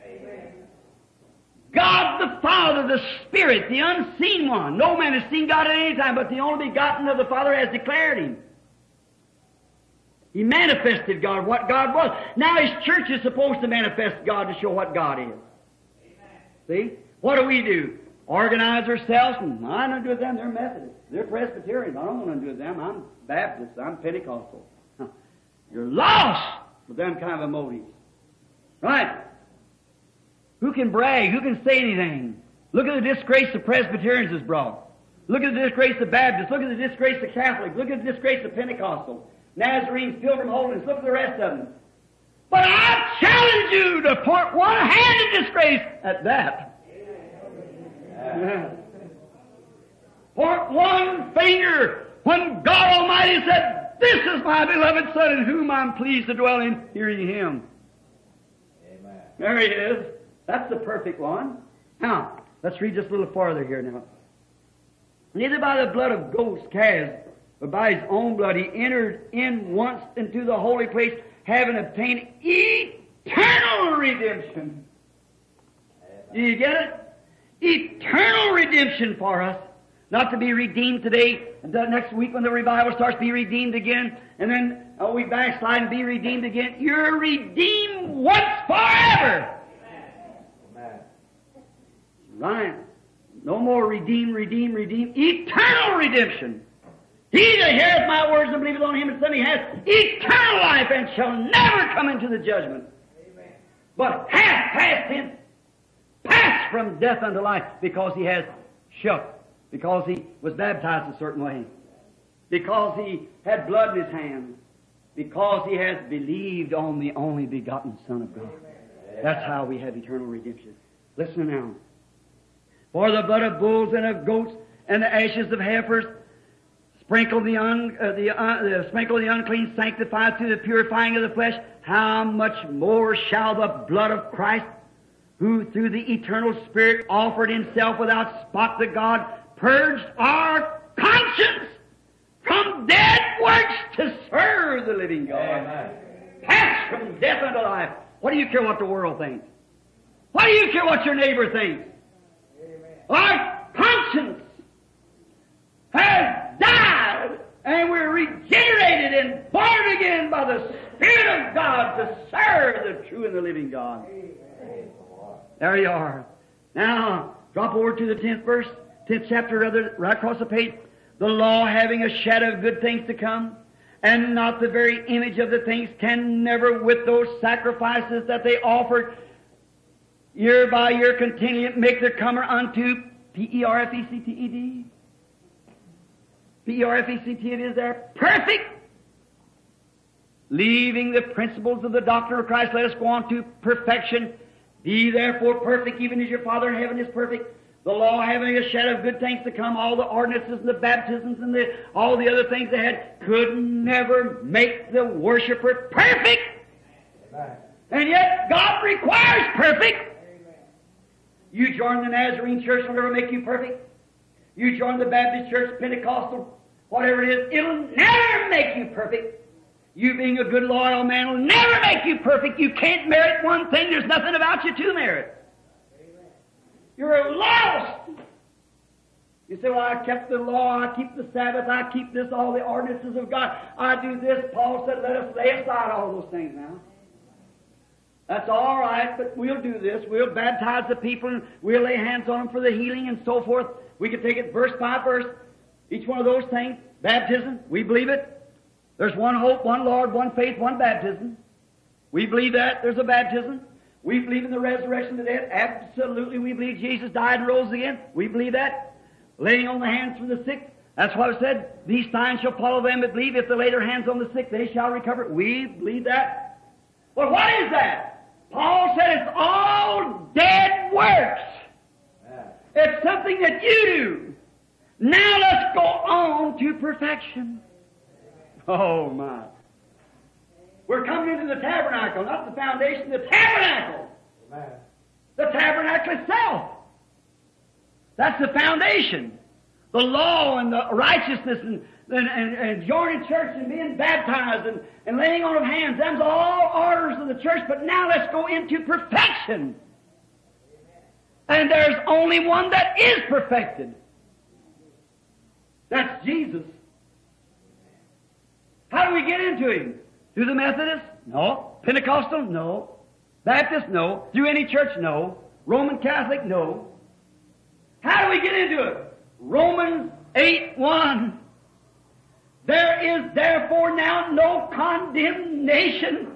God the Father, the Spirit, the unseen one. No man has seen God at any time, but the only begotten of the Father has declared Him. He manifested God, what God was. Now His church is supposed to manifest God to show what God is. See? What do? Organize ourselves, and I don't do with them, they're Methodists. They're Presbyterians. I don't want to do with them. I'm Baptist. I'm Pentecostal. You're lost with them kind of motives. Right? Who can brag? Who can say anything? Look at the disgrace the Presbyterians has brought. Look at the disgrace the Baptists. Look at the disgrace the Catholics. Look at the disgrace the Pentecostal. Nazarenes, Pilgrim Holiness. Look at the rest of them. But I challenge you to point one hand in disgrace at that. Yeah. Point one finger when God Almighty said, this is my beloved Son in whom I'm pleased to dwell in. Hear ye Him. Amen. There He is. That's the perfect one. Now, let's read just a little farther here now. Neither by the blood of goats, calves, but by His own blood He entered in once into the holy place, having obtained eternal redemption. Do you get it? Eternal redemption for us. Not to be redeemed today, and next week when the revival starts, be redeemed again, and then we backslide and be redeemed again. You're redeemed once forever. Amen. Right. No more redeem. Eternal redemption. He that heareth my words and believeth on Him and sent me hath eternal life and shall never come into the judgment. Amen. But hath passed hence, passed from death unto life, because he has shook, because he was baptized a certain way, because he had blood in his hands, because he has believed on the only begotten Son of God. That's how we have eternal redemption. Listen now. For the blood of bulls and of goats and the ashes of heifers sprinkle the unclean, sanctified through the purifying of the flesh. How much more shall the blood of Christ, who through the eternal Spirit offered Himself without spot to God, purged our conscience from dead works to serve the living God. Amen. Pass from death unto life. What do you care what the world thinks? What do you care what your neighbor thinks? Our conscience has died, and we're regenerated and born again by the Spirit of God to serve the true and the living God. There you are. Now, drop over to the 10th verse, 10th chapter, rather, right across the page. The law, having a shadow of good things to come, and not the very image of the things, can never, with those sacrifices that they offered, year by year continually, make their comer unto P-E-R-F-E-C-T-E-D. P-E-R-F-E-C-T, it is there. Perfect! Leaving the principles of the doctrine of Christ, let us go on to perfection. Be therefore perfect, even as your Father in heaven is perfect. The law having a shadow of good things to come, all the ordinances and the baptisms and all the other things they had, could never make the worshiper perfect. Amen. And yet God requires perfect. Amen. You join the Nazarene church, will never make you perfect. You join the Baptist church, Pentecostal, whatever it is, it'll never make you perfect. You being a good, loyal man will never make you perfect. You can't merit one thing. There's nothing about you to merit. You're lost. You say, well, I kept the law, I keep the Sabbath, I keep this, all the ordinances of God. I do this. Paul said, let us lay aside all those things now. That's all right, but we'll do this. We'll baptize the people, and we'll lay hands on them for the healing and so forth. We can take it verse by verse. Each one of those things. Baptism, we believe it. There's one hope, one Lord, one faith, one baptism. We believe that. There's a baptism. We believe in the resurrection of the dead. Absolutely, we believe Jesus died and rose again. We believe that. Laying on the hands for the sick. That's why it said, these signs shall follow them that believe. If they lay their hands on the sick, they shall recover. We believe that. But what is that? Paul said it's all dead works. It's something that you do. Now let's go on to perfection. Oh, my. We're coming into the tabernacle, not the foundation, the tabernacle. Amen. The tabernacle itself. That's the foundation. The law and the righteousness and joining church and being baptized and laying on of hands. Them's all orders of the church, but now let's go into perfection. And there's only one that is perfected. That's Jesus. How do we get into Him? Through the Methodist? No. Pentecostal? No. Baptist? No. Through any church? No. Roman Catholic? No. How do we get into it? Romans 8:1. There is therefore now no condemnation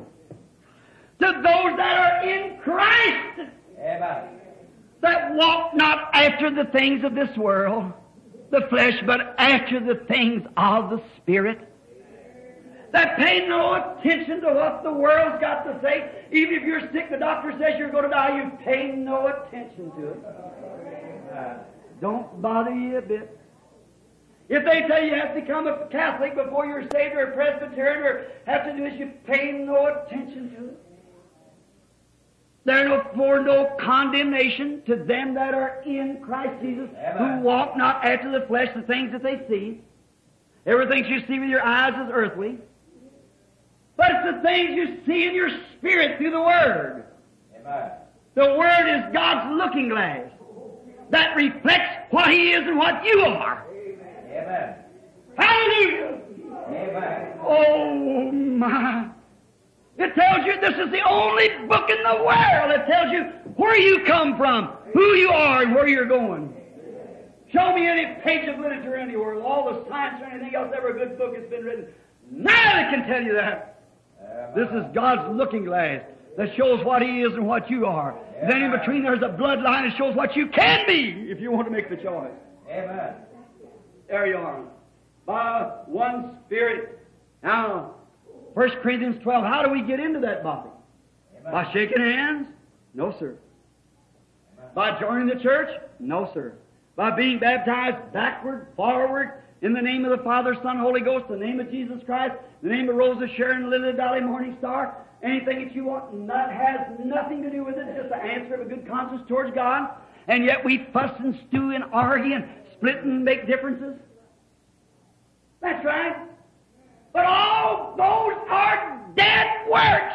to those that are in Christ, Amen. that walk not after the things of this world, the flesh, but after the things of the Spirit. That pay no attention to what the world's got to say. Even if you're sick, the doctor says you're going to die, you pay no attention to it. Don't bother you a bit. If they tell you have to become a Catholic before you're saved, or a Presbyterian, or have to do this, you pay no attention to it. There is no condemnation to them that are in Christ Jesus, who walk not after the flesh, the things that they see. Everything you see with your eyes is earthly. But it's the things you see in your spirit through the Word. Amen. The Word is God's looking glass that reflects what He is and what you are. Amen. Hallelujah! Amen. Oh, my. It tells you this is the only book in the world that tells you where you come from, who you are, and where you're going. Show me any page of literature anywhere, with all the science or anything else, ever a good book has been written. None of it can tell you that. This is God's looking glass that shows what He is and what you are. Then in between there's a bloodline that shows what you can be if you want to make the choice. Amen. There you are. By one Spirit. Now, 1 Corinthians 12, how do we get into that body? Amen. By shaking hands? No, sir. Amen. By joining the church? No, sir. By being baptized backward, forward, in the name of the Father, Son, Holy Ghost, the name of Jesus Christ, the name of Rose of Sharon, Lily Valley, Morning Star, anything that you want, and that has nothing to do with it, it's just an answer of a good conscience towards God, and yet we fuss and stew and argue and split and make differences. That's right. But all those are dead works.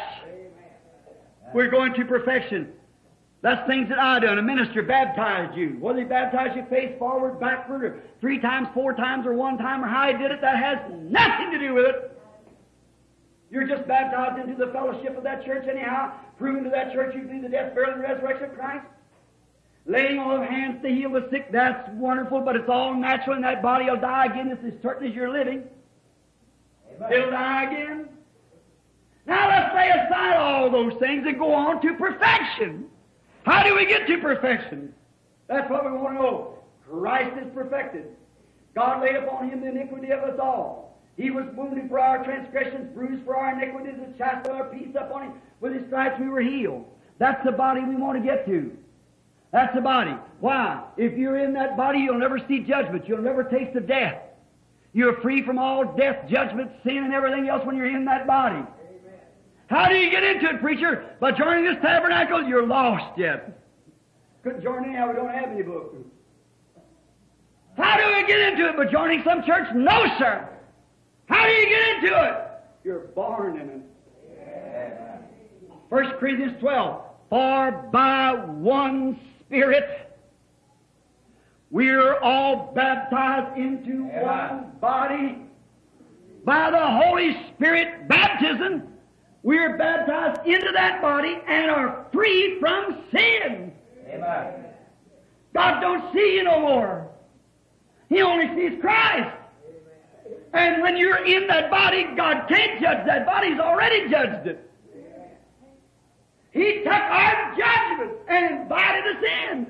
We're going to perfection. That's things that I done. A minister baptized you. Whether he baptized you face forward, backward, or 3 times, 4 times, or 1 time, or how he did it, that has nothing to do with it. You're just baptized into the fellowship of that church anyhow, proving to that church you believe the death, burial, and resurrection of Christ. Laying on of hands to heal the sick, that's wonderful, but it's all natural, and that body will die again as certain as you're living. Amen. It'll die again. Now let's lay aside all those things and go on to perfection. How do we get to perfection? That's what we want to know. Christ is perfected. God laid upon Him the iniquity of us all. He was wounded for our transgressions, bruised for our iniquities, and chastised our peace upon Him. With His stripes we were healed. That's the body we want to get to. That's the body. Why? If you're in that body, you'll never see judgment. You'll never taste of death. You're free from all death, judgment, sin, and everything else when you're in that body. How do you get into it, preacher? By joining this tabernacle, you're lost yet. Couldn't join anyhow, we don't have any book. How do we get into it? By joining some church? No, sir. How do you get into it? You're born in it. 1 Corinthians 12. For by one Spirit We're all baptized into one body by the Holy Spirit baptism. We're baptized into that body and are free from sin. Amen. God don't see you no more. He only sees Christ. And when you're in that body, God can't judge that body. He's already judged it. He took our judgment and invited us in.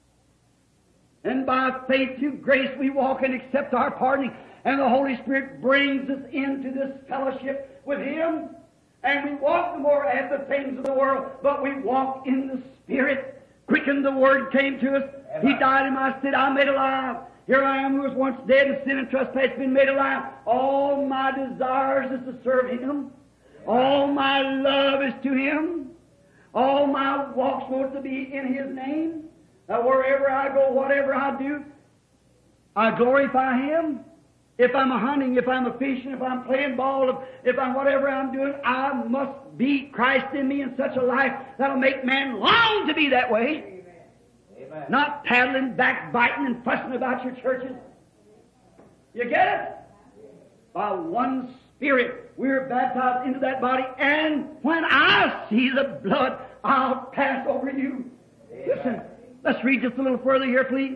And by faith through grace we walk and accept our pardoning. And the Holy Spirit brings us into this fellowship with Him. And we walk no more after the things of the world, but we walk in the Spirit. Quicken the Word came to us. He died in my stead. I'm made alive. Here I am who was once dead, and sin and trespass been made alive. All my desires is to serve Him. All my love is to Him. All my walks want to be in His name. Now wherever I go, whatever I do, I glorify Him. If I'm a hunting, if I'm a fishing, if I'm playing ball, if I'm whatever I'm doing, I must be Christ in me in such a life that'll make man long to be that way. Amen. Not tattling, backbiting, and fussing about your churches. You get it? By one Spirit, we're baptized into that body, and when I see the blood, I'll pass over you. Amen. Listen, let's read just a little further here, please.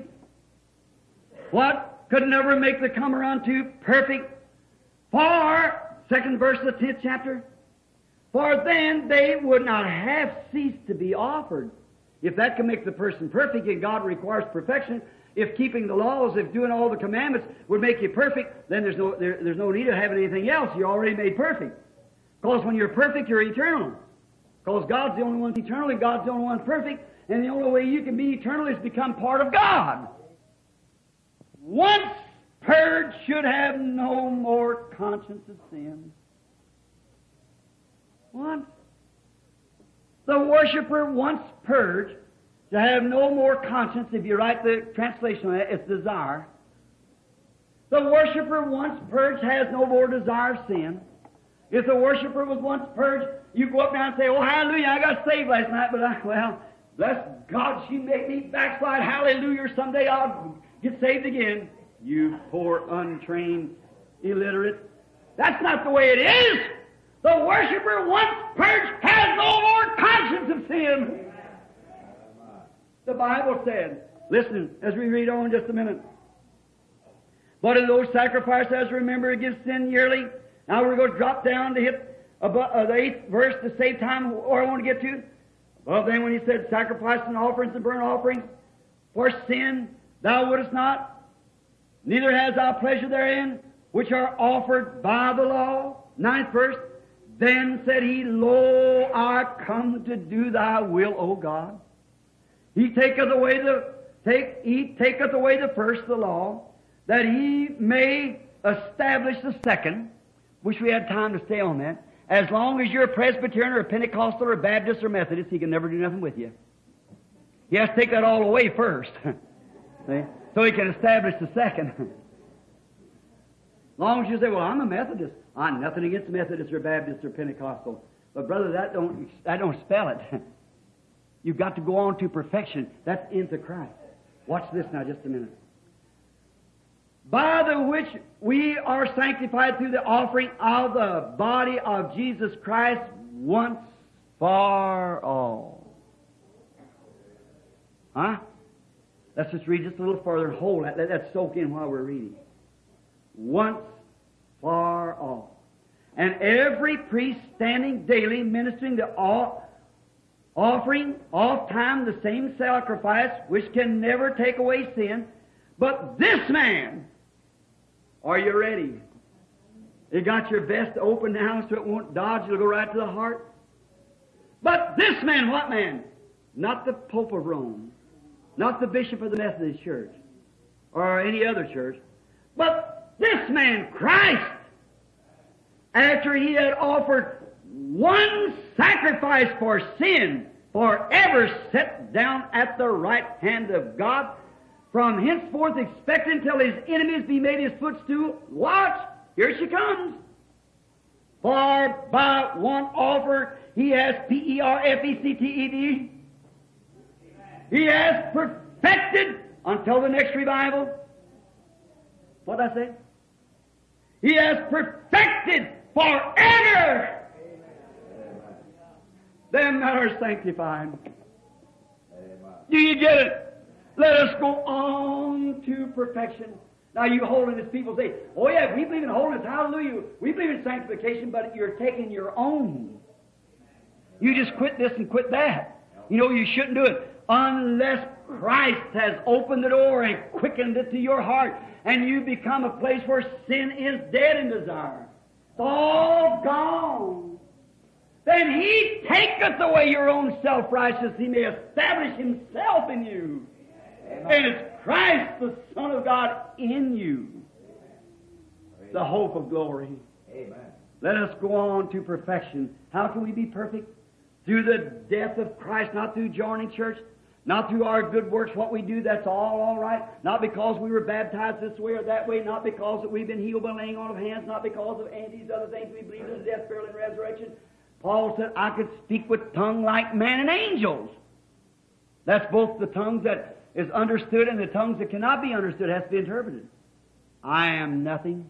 What could never make the comer unto perfect? For, second verse of the 10th chapter, for then they would not have ceased to be offered. If that can make the person perfect, and God requires perfection, if keeping the laws, if doing all the commandments would make you perfect, then there's no need of having anything else. You're already made perfect. Because when you're perfect, you're eternal. Because God's the only one eternal, and God's the only one perfect, and the only way you can be eternal is become part of God. Once purged, should have no more conscience of sin. Once. The worshiper once purged, to have no more conscience, if you write the translation on it, it's desire. The worshiper once purged has no more desire of sin. If the worshiper was once purged, you go up there and say, oh, hallelujah, I got saved last night, but well, bless God, she made me backslide, hallelujah, someday I'll get saved again. You poor, untrained, illiterate. That's not the way it is. The worshiper once purged has no more conscience of sin. The Bible said, listen, as we read on just a minute. But in those sacrifices, remember, against sin yearly. Now we're going to drop down to hit the 8th verse to save time, or I want to get to. Well, then when he said, sacrifice and offerings and burnt offerings, for sin thou wouldest not, neither has thou pleasure therein, which are offered by the law. 9th verse. Then said he, Lo, I come to do thy will, O God. He taketh away the first, the law, that he may establish the second. Wish we had time to stay on that. As long as you're a Presbyterian or a Pentecostal or a Baptist or Methodist, he can never do nothing with you. He has to take that all away first. See? So he can establish the second. As long as you say, well, I'm a Methodist. I'm nothing against Methodist or Baptist or Pentecostal. But brother, that don't spell it. You've got to go on to perfection. That's into Christ. Watch this now just a minute. By the which we are sanctified through the offering of the body of Jesus Christ once for all. Huh? Let's just read just a little further and hold that. Let that soak in while we're reading. Once for all. And every priest standing daily ministering the offering, oft time the same sacrifice, which can never take away sin. But this man, are you ready? You got your vest open now so it won't dodge, it'll go right to the heart. But this man, what man? Not the Pope of Rome, not the Bishop of the Methodist Church, or any other church, but this man, Christ, after he had offered one sacrifice for sin, forever set down at the right hand of God, from henceforth expecting till his enemies be made his footstool. Watch, here she comes. For by one offer he has perfected, he has perfected until the next revival. What did I say? He has perfected forever them that are sanctified. Do you get it? Let us go on to perfection. Now you holiness people say, oh yeah, we believe in holiness, hallelujah. We believe in sanctification, but you're taking your own. You just quit this and quit that. You know you shouldn't do it unless Christ has opened the door and quickened it to your heart, and you become a place where sin is dead in desire. It's all gone. Then He taketh away your own self-righteousness. He may establish Himself in you. Amen. And it's Christ, the Son of God, in you. The hope of glory. Amen. Let us go on to perfection. How can we be perfect? Through the death of Christ, not through joining church, not through our good works, what we do, that's all right. Not because we were baptized this way or that way, not because that we've been healed by laying on of hands, not because of any of these other things we believe in the death, burial, and resurrection. Paul said, I could speak with tongue like man and angels. That's both the tongues that is understood and the tongues that cannot be understood, has to be interpreted. I am nothing.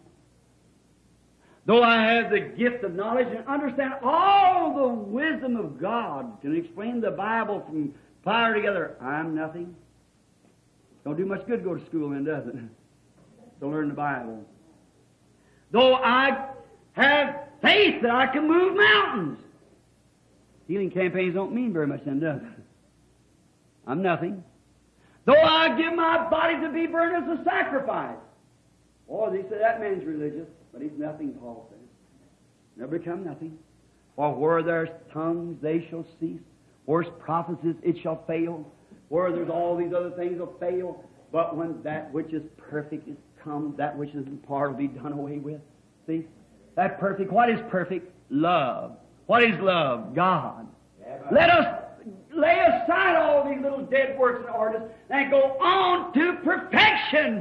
Though I have the gift of knowledge and understand all the wisdom of God, can explain the Bible from fire together, I'm nothing. Don't do much good to go to school then, does it? To learn the Bible. Though I have faith that I can move mountains. Healing campaigns don't mean very much then, does it? I'm nothing. Though I give my body to be burned as a sacrifice. Oh, they say that man's religious, but he's nothing, Paul says. Never become nothing. For where there's tongues, they shall cease. Where's prophecies, it shall fail. Where there's all these other things will fail. But when that which is perfect is come, that which is in part will be done away with. See? That perfect, what is perfect? Love. What is love? God. Let us lay aside all these little dead works and orders and go on to perfection.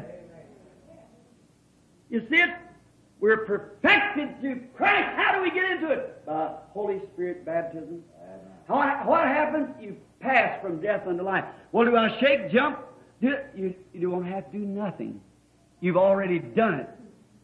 You see it? We're perfected through Christ. How do we get into it? By Holy Spirit baptism. What happens? You pass from death unto life. Well, do I shake, jump? You don't have to do nothing. You've already done it.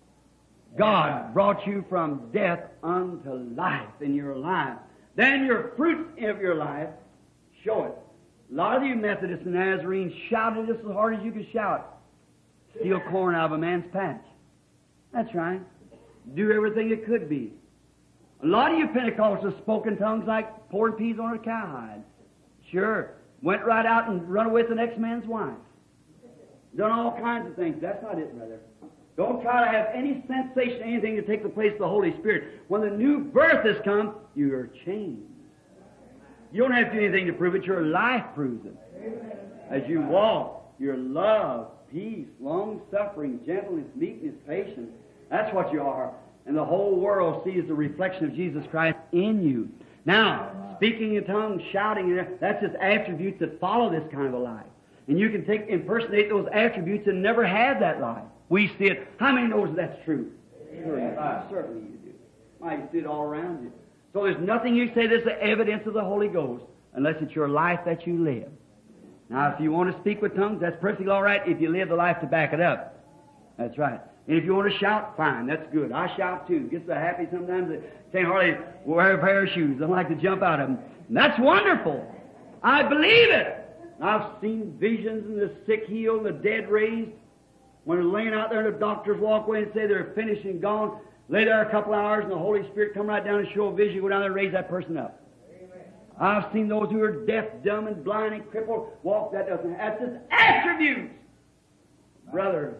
God brought you from death unto life in your life. Then your fruits of your life show it. A lot of you Methodists and Nazarenes shouted just as hard as you could shout. Steal corn out of a man's patch. That's right. Do everything it could be. A lot of you Pentecostals spoke in tongues like poured peas on a cowhide. Sure. Went right out and run away with the next man's wife. Done all kinds of things. That's not it, brother. Don't try to have any sensation, anything to take the place of the Holy Spirit. When the new birth has come, you are changed. You don't have to do anything to prove it. Your life proves it. As you walk, your love, peace, long-suffering, gentleness, meekness, patience. That's what you are. And the whole world sees the reflection of Jesus Christ in you. Now, speaking in tongues, shouting, that's just attributes that follow this kind of a life. And you can impersonate those attributes and never have that life. We see it. How many knows that's true? Certainly you do. Why, you see it all around you. So there's nothing you say that's the evidence of the Holy Ghost unless it's your life that you live. Now, if you want to speak with tongues, that's perfectly all right if you live the life to back it up. That's right. And if you want to shout, fine, that's good. I shout too. Get so happy sometimes that can't hardly wear a pair of shoes. I don't like to jump out of them. And that's wonderful. I believe it. I've seen visions and the sick healed and the dead raised. When they're laying out there and the doctors walk away and say they're finished and gone, lay there a couple hours and the Holy Spirit come right down and show a vision, go down there and raise that person up. Amen. I've seen those who are deaf, dumb, and blind and crippled walk. That's his attributes. Brother,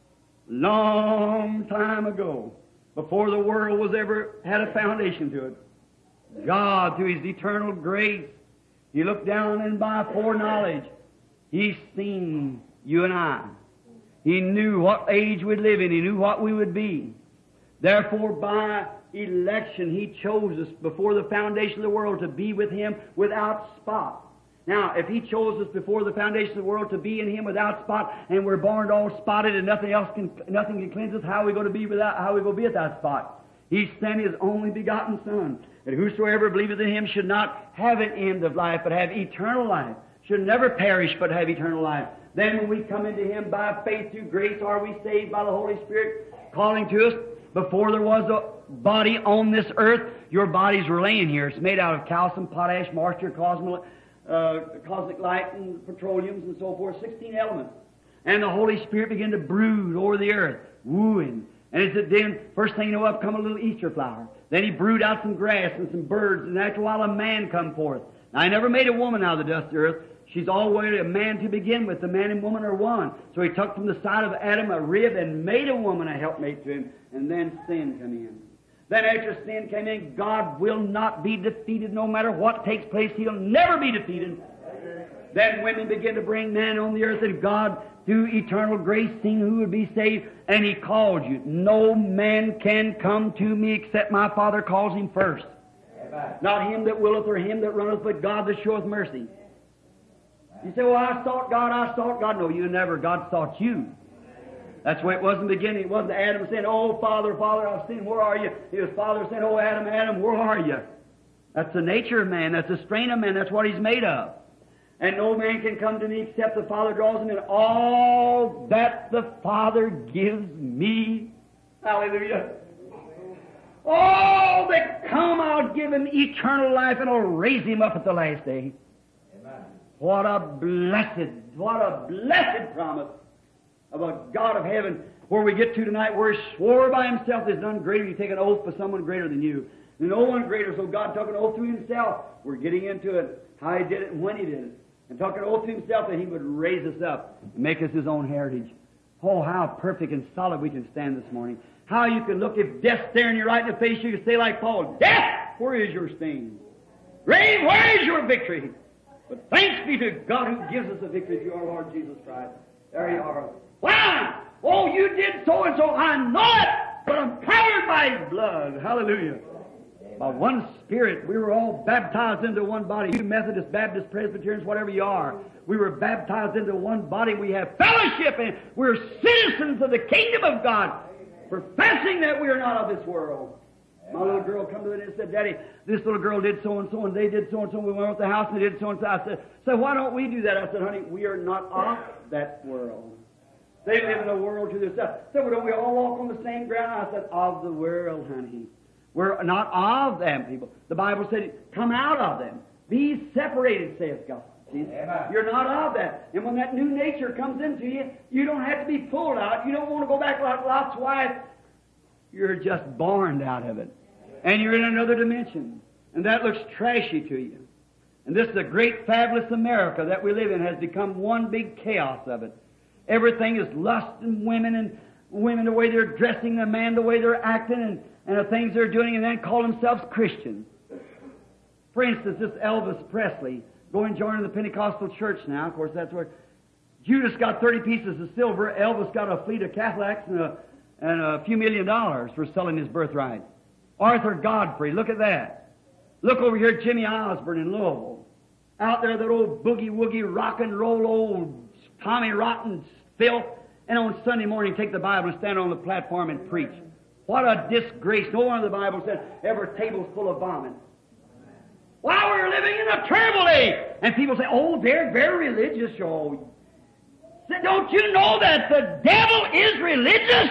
long time ago, before the world was ever had a foundation to it, God, through His eternal grace, He looked down and by foreknowledge, He's seen you and I. He knew what age we'd live in. He knew what we would be. Therefore, by election, He chose us before the foundation of the world to be with Him without spot. Now, if He chose us before the foundation of the world to be in Him without spot, and we're born all spotted and nothing can cleanse us, how are we going to be without spot? He sent His only begotten Son, that whosoever believeth in Him should not have an end of life, but have eternal life. Should never perish, but have eternal life. Then when we come into Him by faith through grace, are we saved by the Holy Spirit calling to us? Before there was a body on this earth, your bodies were laying here. It's made out of calcium, potash, moisture, cosmic light, and petroleums, and so forth, 16 elements. And the Holy Spirit began to brood over the earth, wooing. And as it did, first thing you know, up come a little Easter flower. Then He brewed out some grass and some birds, and after a while a man come forth. Now, He never made a woman out of the dust of the earth. She's always a man to begin with. The man and woman are one. So He took from the side of Adam a rib and made a woman a helpmate to him, and then sin come in. Then after sin came in, God will not be defeated no matter what takes place. He'll never be defeated. Then women begin to bring man on the earth, and God, through eternal grace, seen who would be saved, and He called you. No man can come to me except my Father calls him first. Amen. Not him that willeth or him that runneth, but God that showeth mercy. You say, well, I sought God, I sought God. No, you never. God sought you. That's the way it was in the beginning. It wasn't Adam saying, oh, Father, Father, I've sinned, where are you? It was Father saying, oh, Adam, Adam, where are you? That's the nature of man. That's the strain of man. That's what he's made of. And no man can come to me except the Father draws him in. All that the Father gives me. Hallelujah. All that come, I'll give him eternal life, and I'll raise him up at the last day. Amen. What a blessed promise of a God of heaven, where we get to tonight, where He swore by Himself there's none greater. You take an oath for someone greater than you. There's no one greater, so God took an oath to Himself. We're getting into it, how He did it and when He did it. And took an oath to Himself that He would raise us up and make us His own heritage. Oh, how perfect and solid we can stand this morning. How you can look, if death's staring you right in the face, you can say like Paul, death, where is your sting? Grave, where is your victory? But thanks be to God who gives us the victory through our Lord Jesus Christ. There you are. Why? Oh, you did so and so. I know it, but I'm covered by His blood. Hallelujah. By one Spirit, we were all baptized into one body. You Methodists, Baptists, Presbyterians, whatever you are, we were baptized into one body. We have fellowship, and we're citizens of the kingdom of God, professing that we are not of this world. My little girl come to me and said, Daddy, this little girl did so and so, and they did so and so. We went out to the house and they did so and so. I said, so why don't we do that? I said, honey, we are not of that world. They live in a world to themselves. I said, well, don't we all walk on the same ground? I said, of the world, honey. We're not of them, people. The Bible said, come out of them. Be separated, saith God. See? You're not of that. And when that new nature comes into you, you don't have to be pulled out. You don't want to go back like Lot's wife. You're just born out of it. And you're in another dimension. And that looks trashy to you. And this is a great, fabulous America that we live in has become one big chaos of it. Everything is lust and women the way they're dressing, the man the way they're acting, and the things they're doing, and then call themselves Christians. For instance, this Elvis Presley going joining the Pentecostal church now. Of course, that's where Judas got 30 pieces of silver. Elvis got a fleet of Cadillacs and a few $1 million for selling his birthright. Arthur Godfrey, look at that. Look over here at Jimmy Osborne in Louisville. Out there, that old boogie-woogie, rock and roll, old Tommy Rotten filth. And on Sunday morning, take the Bible and stand on the platform and preach. What a disgrace. No one in the Bible said, every table's full of vomit. Wow, we're living in a terrible age. And people say, oh, they're very religious. Oh, don't you know that the devil is religious?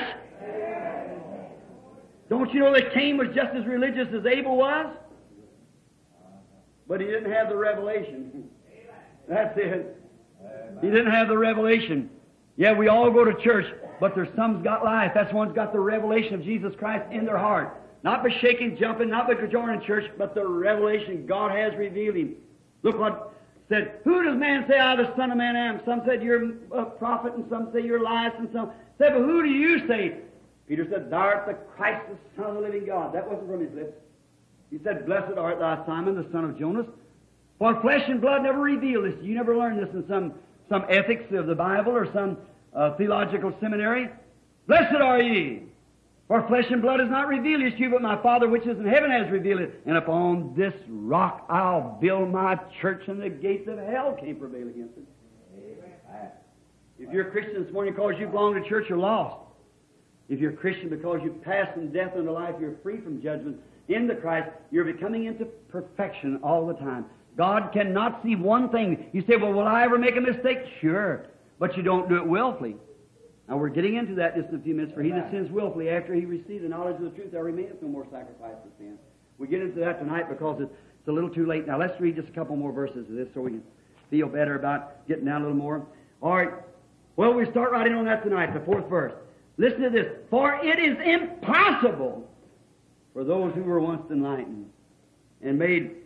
Don't you know that Cain was just as religious as Abel was? But he didn't have the revelation. That's it. He didn't have the revelation. Yeah, we all go to church, but there's some's got life. That's one's got the revelation of Jesus Christ in their heart. Not by shaking, jumping, not by joining church, but the revelation God has revealed Him. Look what said, who does man say I, the Son of Man, am? Some said you're a prophet, and some say you're Elias, and some said, but who do you say? Peter said, thou art the Christ, the Son of the living God. That wasn't from his lips. He said, blessed art thou, Simon, the son of Jonas. For flesh and blood never revealed this. You never learned this in some ethics of the Bible or some theological seminary. Blessed are ye, for flesh and blood has not revealed this to you, but my Father which is in heaven has revealed it. And upon this rock I'll build my church, and the gates of hell can't prevail against it. Amen. If you're a Christian this morning because you belong to church, you're lost. If you're a Christian because you pass from death into life, you're free from judgment into Christ, you're becoming into perfection all the time. God cannot see one thing. You say, well, will I ever make a mistake? Sure. but you don't do it willfully. Now we're getting into that just in a few minutes. For he that sins willfully after he receives the knowledge of the truth, there remaineth no more sacrifice for sin. We get into that tonight because it's a little too late. Now let's read just a couple more verses of this so we can feel better about getting down a little more. All right. Well, we start right in on that tonight, the 4th verse. Listen to this. For it is impossible for those who were once enlightened and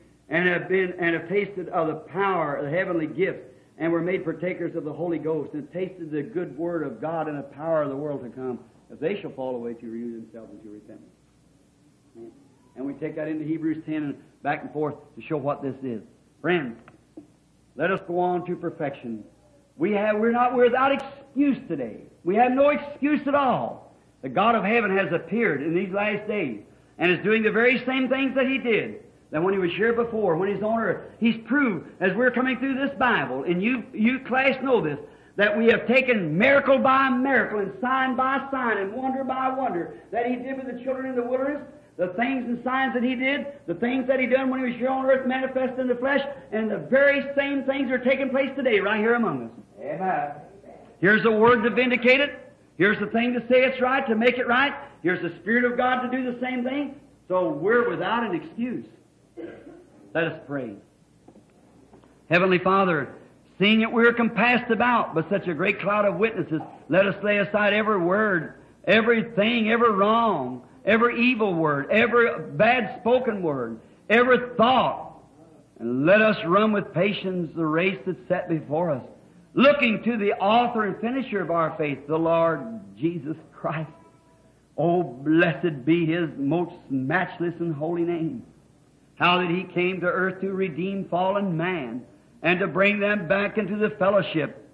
have tasted of the power of the heavenly gifts and were made partakers of the Holy Ghost and tasted the good word of God and the power of the world to come, if they shall fall away to renew themselves into repentance. And we take that into Hebrews 10 and back and forth to show what this is. Friends, let us go on to perfection. We're not without excuse today. We have no excuse at all. The God of heaven has appeared in these last days and is doing the very same things that He did. That when He was here before, when He's on earth, He's proved, as we're coming through this Bible, and you class know this, that we have taken miracle by miracle and sign by sign and wonder by wonder that He did with the children in the wilderness, the things and signs that He did, the things that He done when He was here on earth manifest in the flesh, and the very same things are taking place today right here among us. Amen. Here's the Word to vindicate it. Here's the thing to say it's right, to make it right. Here's the Spirit of God to do the same thing. So we're without an excuse. Let us pray. Heavenly Father, seeing that we're compassed about by such a great cloud of witnesses, let us lay aside every word, everything, every wrong, every evil word, every bad spoken word, every thought, and let us run with patience the race that's set before us, looking to the author and finisher of our faith, the Lord Jesus Christ. Oh, blessed be His most matchless and holy name. How that He came to earth to redeem fallen man and to bring them back into the fellowship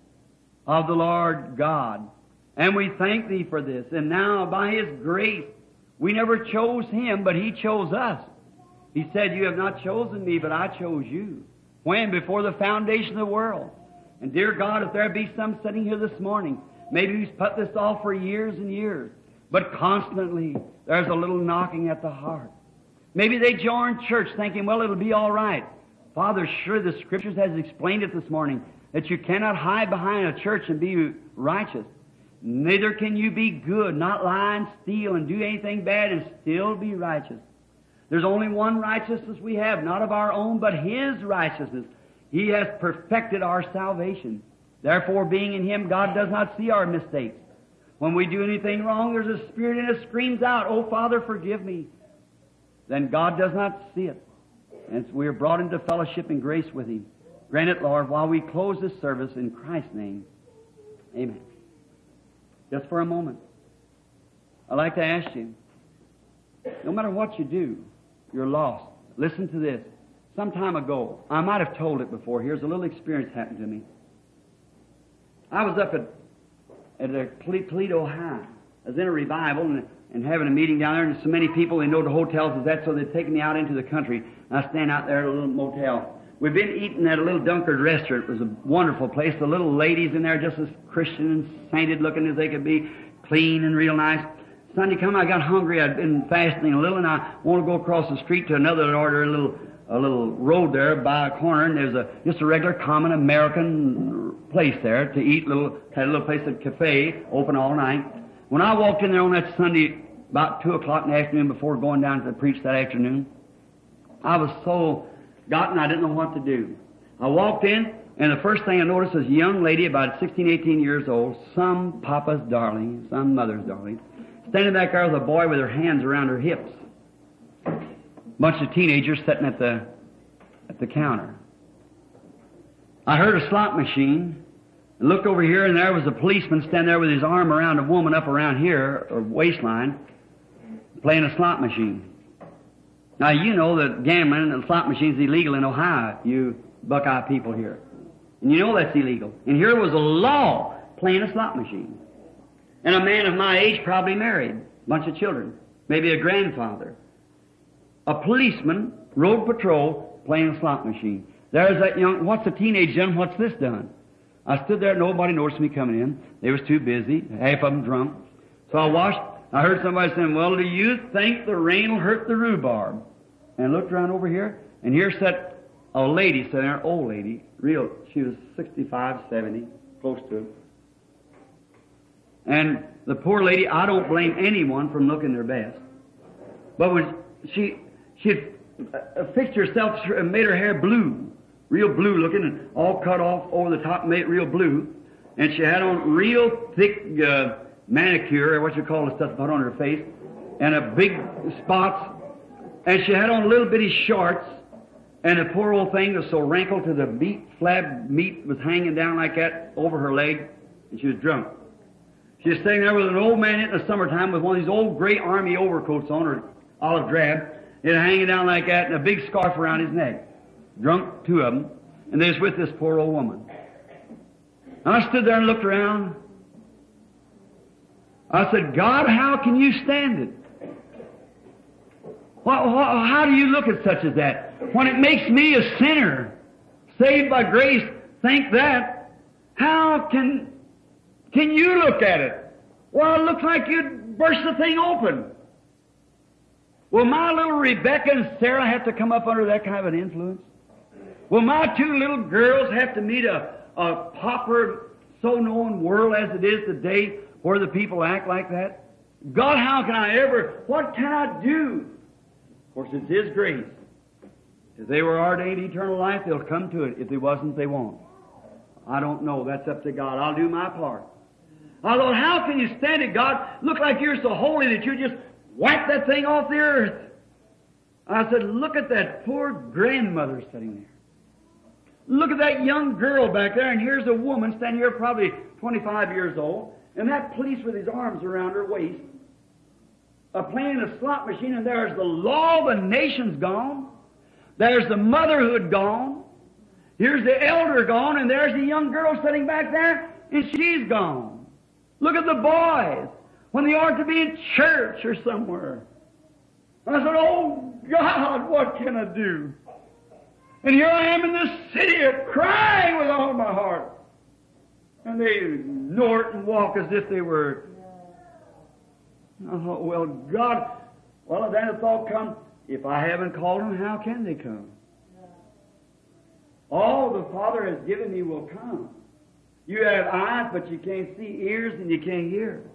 of the Lord God. And we thank Thee for this. And now, by His grace, we never chose Him, but He chose us. He said, you have not chosen me, but I chose you. When? Before the foundation of the world. And dear God, if there be some sitting here this morning, maybe who's put this off for years and years, but constantly there's a little knocking at the heart. Maybe they join church thinking, well, it'll be all right. Father, sure the Scriptures has explained it this morning, that you cannot hide behind a church and be righteous. Neither can you be good, not lie and steal and do anything bad and still be righteous. There's only one righteousness we have, not of our own, but His righteousness. He has perfected our salvation. Therefore, being in Him, God does not see our mistakes. When we do anything wrong, there's a spirit in us screams out, oh, Father, forgive me. Then God does not see it. And we are brought into fellowship and grace with Him. Grant it, Lord, while we close this service in Christ's name. Amen. Just for a moment, I'd like to ask you, no matter what you do, you're lost. Listen to this. Some time ago, I might have told it before. Here's a little experience happened to me. I was up at Toledo High. I was in a revival and having a meeting down there, and so many people, they know the hotels is that, so they've taken me out into the country. And I stand out there at a little motel. We've been eating at a little Dunkard restaurant. It was a wonderful place. The little ladies in there just as Christian and sainted looking as they could be, clean and real nice. Sunday come, I got hungry. I'd been fasting a little, and I want to go across the street to another and order a little road there by a corner, and there's just a regular common American place there to eat. Had a little place at cafe, open all night. When I walked in there on that Sunday, about 2 o'clock in the afternoon before going down to preach that afternoon, I was so gotten I didn't know what to do. I walked in, and the first thing I noticed was a young lady about 16, 18 years old, some papa's darling, some mother's darling, standing back there with a boy with her hands around her hips. Bunch of teenagers sitting at the counter. I heard a slot machine and looked over here, and there was a policeman standing there with his arm around a woman up around here, or waistline, playing a slot machine. Now, you know that gambling and slot machines is illegal in Ohio, you Buckeye people here. And you know that's illegal. And here was a law playing a slot machine. And a man of my age, probably married, a bunch of children, maybe a grandfather. A policeman, road patrol, playing a slot machine. There's that what's a teenage done? What's this done? I stood there, nobody noticed me coming in. They was too busy, half of them drunk. So I heard somebody saying, well, do you think the rain will hurt the rhubarb? And I looked around over here, and here sat a lady sitting there, old lady, she was 65, 70. close to it. And the poor lady, I don't blame anyone from looking their best. But when she fixed herself and made her hair blue, real blue looking, and all cut off over the top, made it real blue. And she had on real thick manicure, or what you call the stuff to put on her face, and a big spots. And she had on little bitty shorts, and the poor old thing was so wrinkled to the flab meat was hanging down like that over her leg, and she was drunk. She was sitting there with an old man in the summertime with one of these old gray army overcoats on, or olive drab, it hanging down like that, and a big scarf around his neck. Drunk, two of them, and they was with this poor old woman. I stood there and looked around. I said, God, how can you stand it? How do you look at such as that? When it makes me a sinner, saved by grace, think that. How can you look at it? Well, it looks like you'd burst the thing open. Will my little Rebecca and Sarah have to come up under that kind of an influence? Will my two little girls have to meet a pauper, so-known world as it is today where the people act like that? God, how can I what can I do? Of course, it's His grace. If they were ordained eternal life, they'll come to it. If they wasn't, they won't. I don't know. That's up to God. I'll do my part. I thought, how can you stand it, God? Look like you're so holy that you just wipe that thing off the earth. I said, look at that poor grandmother sitting there. Look at that young girl back there, and here's a woman standing here probably 25 years old, and that police with his arms around her waist, playing a slot machine, and there's the law of the nations gone. There's the motherhood gone. Here's the elder gone, and there's the young girl sitting back there, and she's gone. Look at the boys, when they ought to be in church or somewhere. I said, oh, God, what can I do? And here I am in this city crying with all my heart. And they snort and walk as if they were... Oh, well, God... Well, then the thought comes, if I haven't called them, how can they come? All the Father has given me will come. You have eyes, but you can't see, ears, and you can't hear.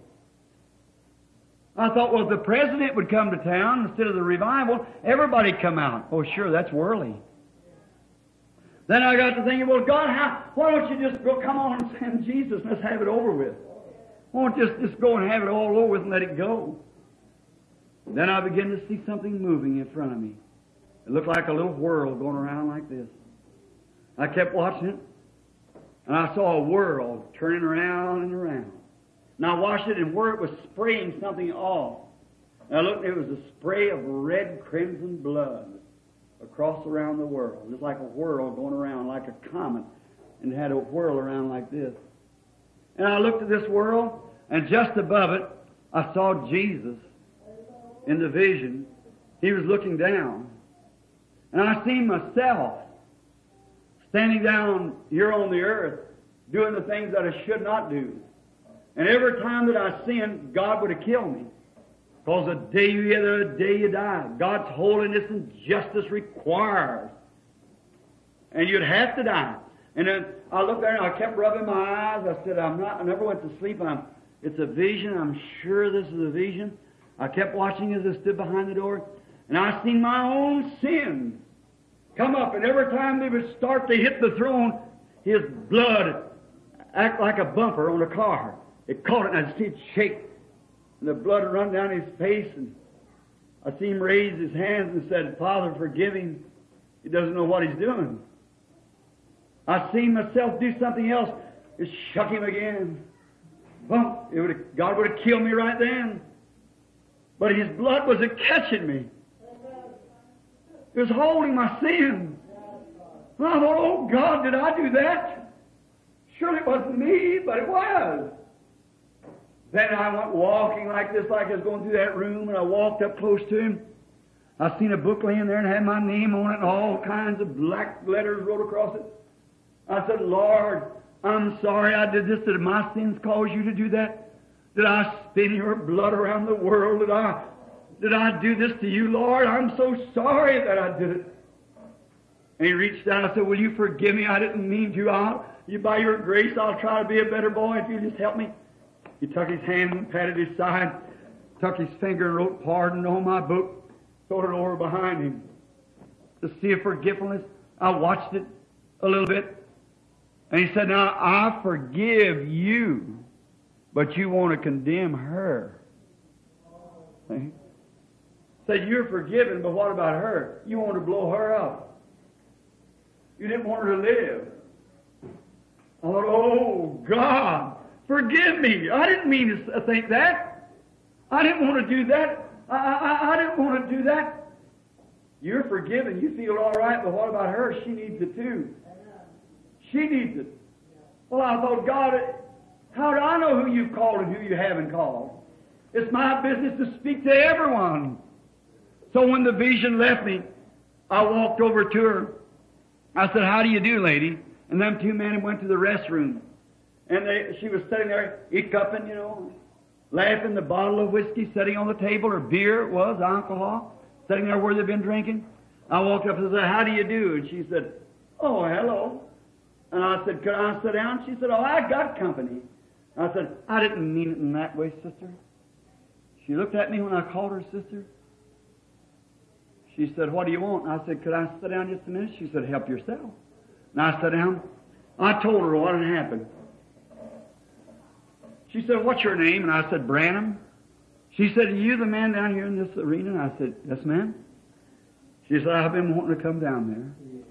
I thought, well, if the president would come to town instead of the revival, everybody'd come out. Oh, sure, that's worldly. Then I got to thinking, well, God, why don't you just come on and send Jesus and let's have it over with? Why don't you just go and have it all over with and let it go? Then I began to see something moving in front of me. It looked like a little whirl going around like this. I kept watching it, and I saw a whirl turning around and around. And I watched it, and where it was spraying something off. And I looked, and it was a spray of red crimson blood across around the world. Just like a whirl going around, like a comet, and it had a whirl around like this. And I looked at this whirl, and just above it, I saw Jesus in the vision. He was looking down. And I seen myself standing down here on the earth, doing the things that I should not do. And every time that I sinned, God would have killed me. Because the day you get there, the day you die. God's holiness and justice requires. And you'd have to die. And then I looked there and I kept rubbing my eyes. I said, I never went to sleep. It's a vision. I'm sure this is a vision. I kept watching as I stood behind the door. And I seen my own sins come up. And every time they would start to hit the throne, his blood act like a bumper on a car. It caught it and I'd see it shake. And the blood would run down his face. And I see him raise his hands and said, Father, forgive him. He doesn't know what he's doing. I seen myself do something else. It shook him again. Well, God would have killed me right then. But his blood was catching me. It was holding my sin. And I thought, oh God, did I do that? Surely it wasn't me, but it was. Then I went walking like this, like I was going through that room, and I walked up close to him. I seen a book laying there and had my name on it and all kinds of black letters wrote across it. I said, Lord, I'm sorry I did this. Did my sins cause you to do that? Did I spin your blood around the world? Did I do this to you, Lord? I'm so sorry that I did it. And he reached out and I said, will you forgive me? I didn't mean to. You, by your grace, I'll try to be a better boy if you just help me. He took his hand and patted his side, took his finger and wrote pardon on my book, threw it over behind him. To see if forgetfulness, I watched it a little bit. And he said, now, I forgive you, but you want to condemn her. See? Said, you're forgiven, but what about her? You want to blow her up. You didn't want her to live. I thought, oh, God, forgive me. I didn't mean to think that. I didn't want to do that. I didn't want to do that. You're forgiven. You feel all right, but what about her? She needs it too. She needs it. Well, I thought, God, how do I know who you've called and who you haven't called? It's my business to speak to everyone. So when the vision left me, I walked over to her. I said, how do you do, lady? And them two men went to the restroom. And she was sitting there, hiccuping, you know, laughing, the bottle of whiskey sitting on the table, or beer it was, alcohol, sitting there where they'd been drinking. I walked up and said, how do you do? And she said, oh, hello. And I said, could I sit down? She said, oh, I got company. I said, I didn't mean it in that way, sister. She looked at me when I called her sister. She said, what do you want? And I said, could I sit down just a minute? She said, help yourself. And I sat down. I told her what had happened. She said, what's your name? And I said, Branham. She said, are you the man down here in this arena? And I said, yes, ma'am. She said, I've been wanting to come down there.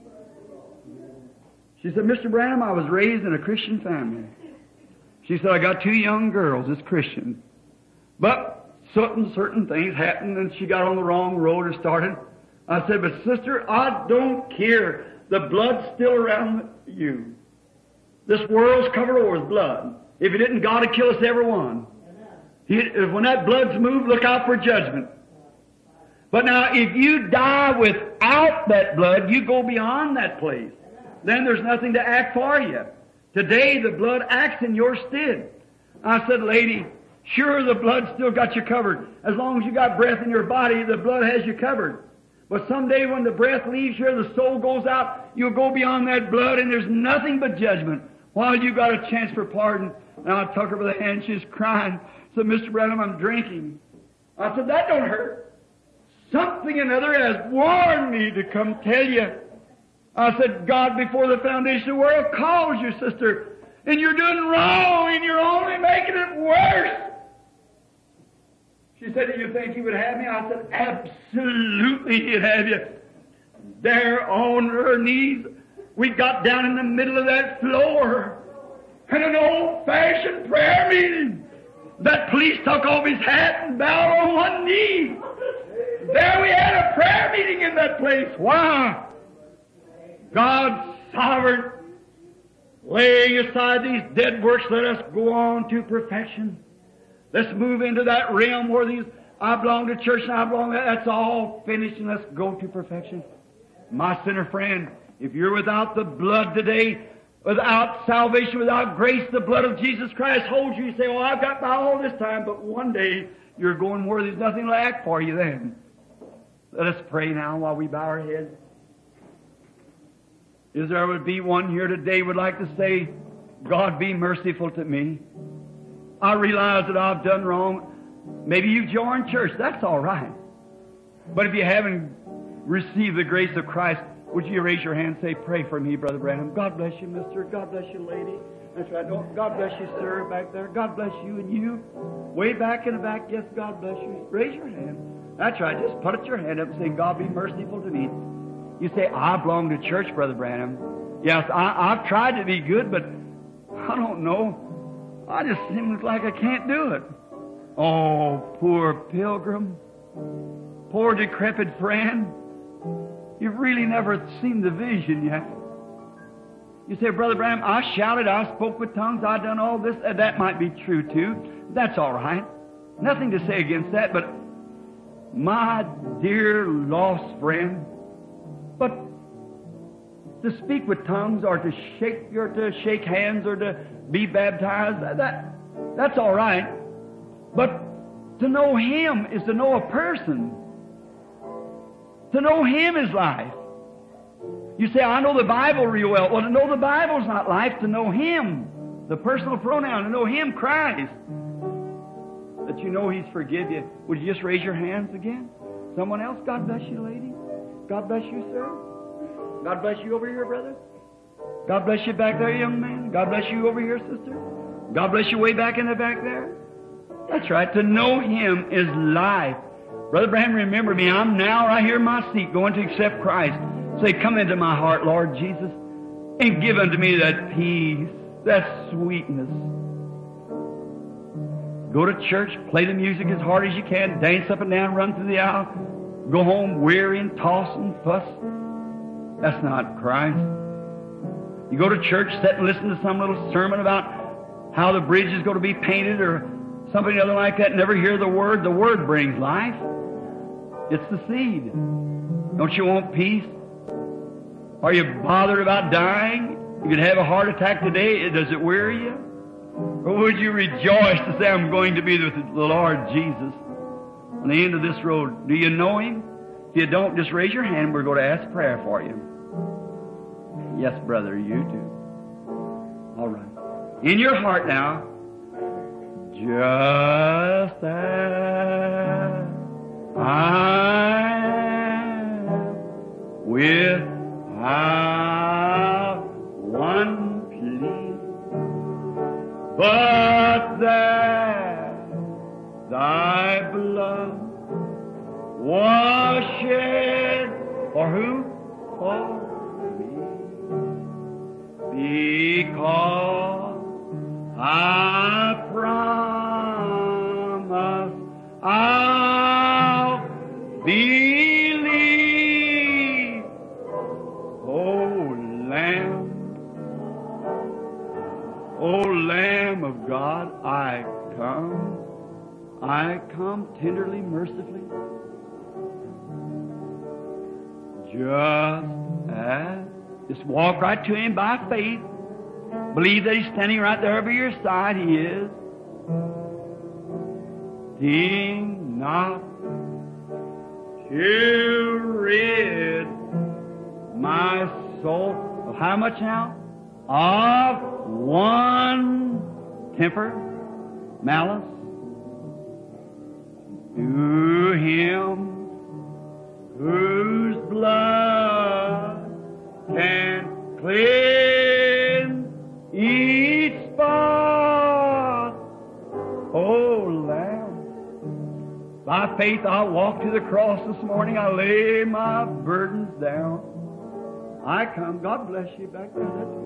She said, Mr. Branham, I was raised in a Christian family. She said, I got two young girls as Christians. But certain things happened, and she got on the wrong road and started. I said, but sister, I don't care. The blood's still around you. This world's covered over with blood. If it didn't, God would kill us every one. When that blood's moved, look out for judgment. But now, if you die without that blood, you go beyond that place. Then there's nothing to act for you. Today, the blood acts in your stead. I said, lady, sure, the blood still got you covered. As long as you got breath in your body, the blood has you covered. But someday when the breath leaves here, the soul goes out, you'll go beyond that blood, and there's nothing but judgment. While you got a chance for pardon. And I took her by the hand, she was crying. Said, Mr. Branham, I'm drinking. I said, that don't hurt. Something or another has warned me to come tell you. I said, God before the foundation of the world calls you, sister, and you're doing wrong, and you're only making it worse. She said, do you think he would have me? I said, absolutely he'd have you. There on her knees, we got down in the middle of that floor, and an old-fashioned prayer meeting. That police took off his hat and bowed on one knee. There we had a prayer meeting in that place. Why? God's sovereign, laying aside these dead works, let us go on to perfection. Let's move into that realm where I belong to church and I belong to that's all finished, and let's go to perfection. My sinner friend, if you're without the blood today, without salvation, without grace, the blood of Jesus Christ holds you. You say, oh, I've got by all this time, but one day you're going where there's nothing to act for you then. Let us pray now while we bow our heads. Is there would be one here today would like to say, God, be merciful to me. I realize that I've done wrong. Maybe you've joined church. That's all right. But if you haven't received the grace of Christ, would you raise your hand and say, pray for me, Brother Branham. God bless you, mister. God bless you, lady. That's right. God bless you, sir, back there. God bless you and you. Way back in the back. Yes, God bless you. Raise your hand. That's right. Just put your hand up and say, God, be merciful to me. You say, I belong to church, Brother Branham. Yes, I've tried to be good, but I don't know. I just seem like I can't do it. Oh, poor pilgrim. Poor decrepit friend. You've really never seen the vision yet. You say, Brother Branham, I shouted, I spoke with tongues, I done all this. That might be true too. That's all right. Nothing to say against that, but my dear lost friend, but to speak with tongues or to shake hands or to be baptized, that's all right. But to know Him is to know a person. To know Him is life. You say, I know the Bible real well. Well, to know the Bible's not life. To know Him, the personal pronoun, to know Him, Christ, that you know He's forgive you. Would you just raise your hands again? Someone else? God bless you, lady. God bless you, sir. God bless you over here, brother. God bless you back there, young man. God bless you over here, sister. God bless you way back in the back there. That's right. To know Him is life. Brother Branham, remember me. I'm now right here in my seat going to accept Christ. Say, come into my heart, Lord Jesus, and give unto me that peace, that sweetness. Go to church, play the music as hard as you can, dance up and down, run through the aisle, go home weary and toss and fuss. That's not Christ. You go to church, sit and listen to some little sermon about how the bridge is going to be painted or something other like that, never hear the Word. The Word brings life. It's the seed. Don't you want peace? Are you bothered about dying? You could have a heart attack today. Does it weary you? Or would you rejoice to say, I'm going to be with the Lord Jesus on the end of this road? Do you know Him? If you don't, just raise your hand. We're going to ask prayer for you. Yes, brother, you do. All right. In your heart now, just as I am without one plea, but that thy blood was shed for who? For me. Because I promise I'll believe. O Lamb of God, I come tenderly, mercifully, just walk right to Him by faith. Believe that He's standing right there over your side. He is. Think not to rid my soul of how much now? Of one temper, malice. To Him whose blood can cleanse each spot. Oh, Lamb. By faith I walk to the cross this morning. I lay my burdens down. I come. God bless you back there. That's good.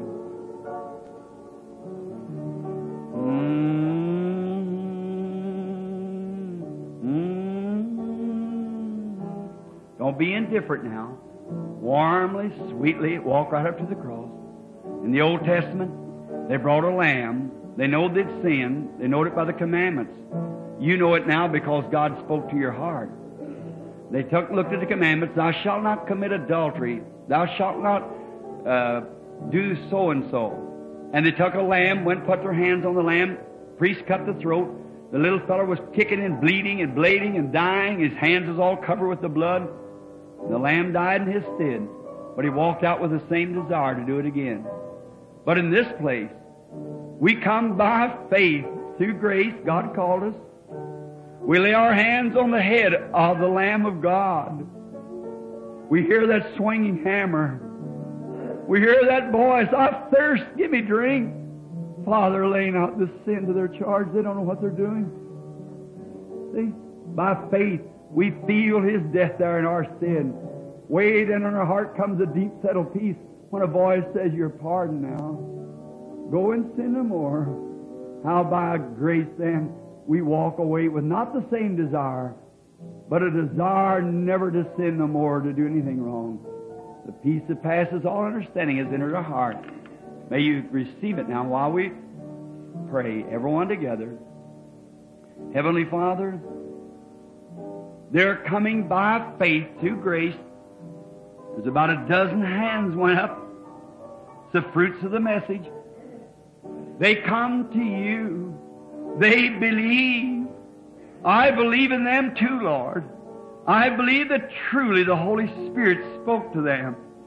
Don't be indifferent now. Warmly, sweetly, walk right up to the cross. In the Old Testament, they brought a lamb. They know they'd sinned. They know it by the commandments. You know it now because God spoke to your heart. They looked at the commandments. Thou shalt not commit adultery. Thou shalt not do so and so. And they took a lamb, went put their hands on the lamb. Priest cut the throat. The little fellow was kicking and bleeding and blading and dying. His hands was all covered with the blood. The lamb died in his stead. But he walked out with the same desire to do it again. But in this place, we come by faith through grace. God called us. We lay our hands on the head of the Lamb of God. We hear that swinging hammer. We hear that voice, I thirst, give me drink. Father, laying out the sin to their charge. They don't know what they're doing. See? By faith, we feel His death there in our sin. Way down in our heart comes a deep settled peace when a voice says, you're pardoned now. Go and sin no more. How by grace then we walk away with not the same desire, but a desire never to sin no more, to do anything wrong. The peace that passes all understanding has entered our heart. May you receive it now while we pray, everyone together. Heavenly Father, they're coming by faith through grace. There's about a dozen hands went up. It's the fruits of the message. They come to you. They believe. I believe in them too, Lord. I believe that truly the Holy Spirit spoke to them.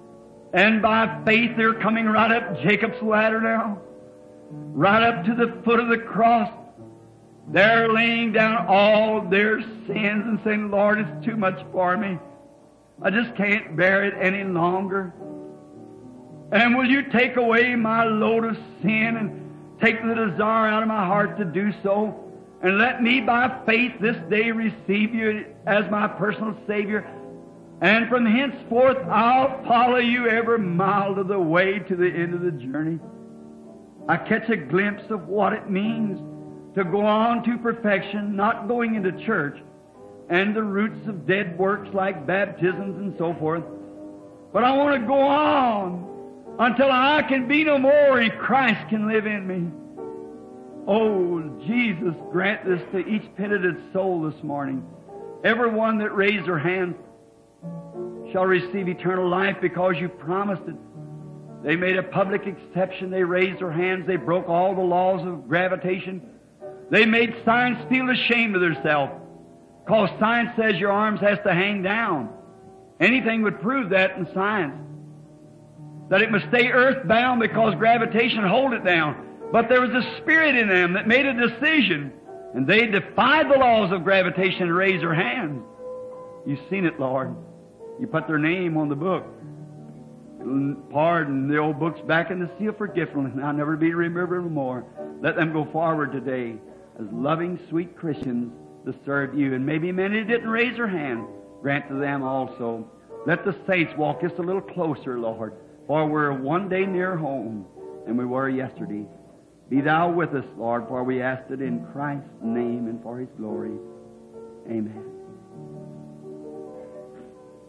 And by faith they're coming right up Jacob's ladder now. Right up to the foot of the cross. They're laying down all their sins and saying, Lord, it's too much for me. I just can't bear it any longer. And will you take away my load of sin and take the desire out of my heart to do so? And let me by faith this day receive you as my personal Savior. And from henceforth I'll follow you every mile of the way to the end of the journey. I catch a glimpse of what it means to go on to perfection, not going into church and the roots of dead works like baptisms and so forth. But I want to go on until I can be no more and Christ can live in me. Oh, Jesus, grant this to each penitent soul this morning. Everyone that raised their hand shall receive eternal life because you promised it. They made a public exception. They raised their hands. They broke all the laws of gravitation. They made science feel ashamed of themselves because science says your arms has to hang down. Anything would prove that in science. That it must stay earthbound because gravitation hold it down. But there was a spirit in them that made a decision, and they defied the laws of gravitation and raised their hands. You've seen it, Lord. You put their name on the book. Pardon the old books back in the sea of forgetfulness, and I'll never be remembered more. Let them go forward today as loving, sweet Christians to serve you. And maybe many didn't raise their hand. Grant to them also. Let the saints walk just a little closer, Lord, for we're one day near home than we were yesterday. Be thou with us, Lord, for we ask it in Christ's name and for His glory. Amen.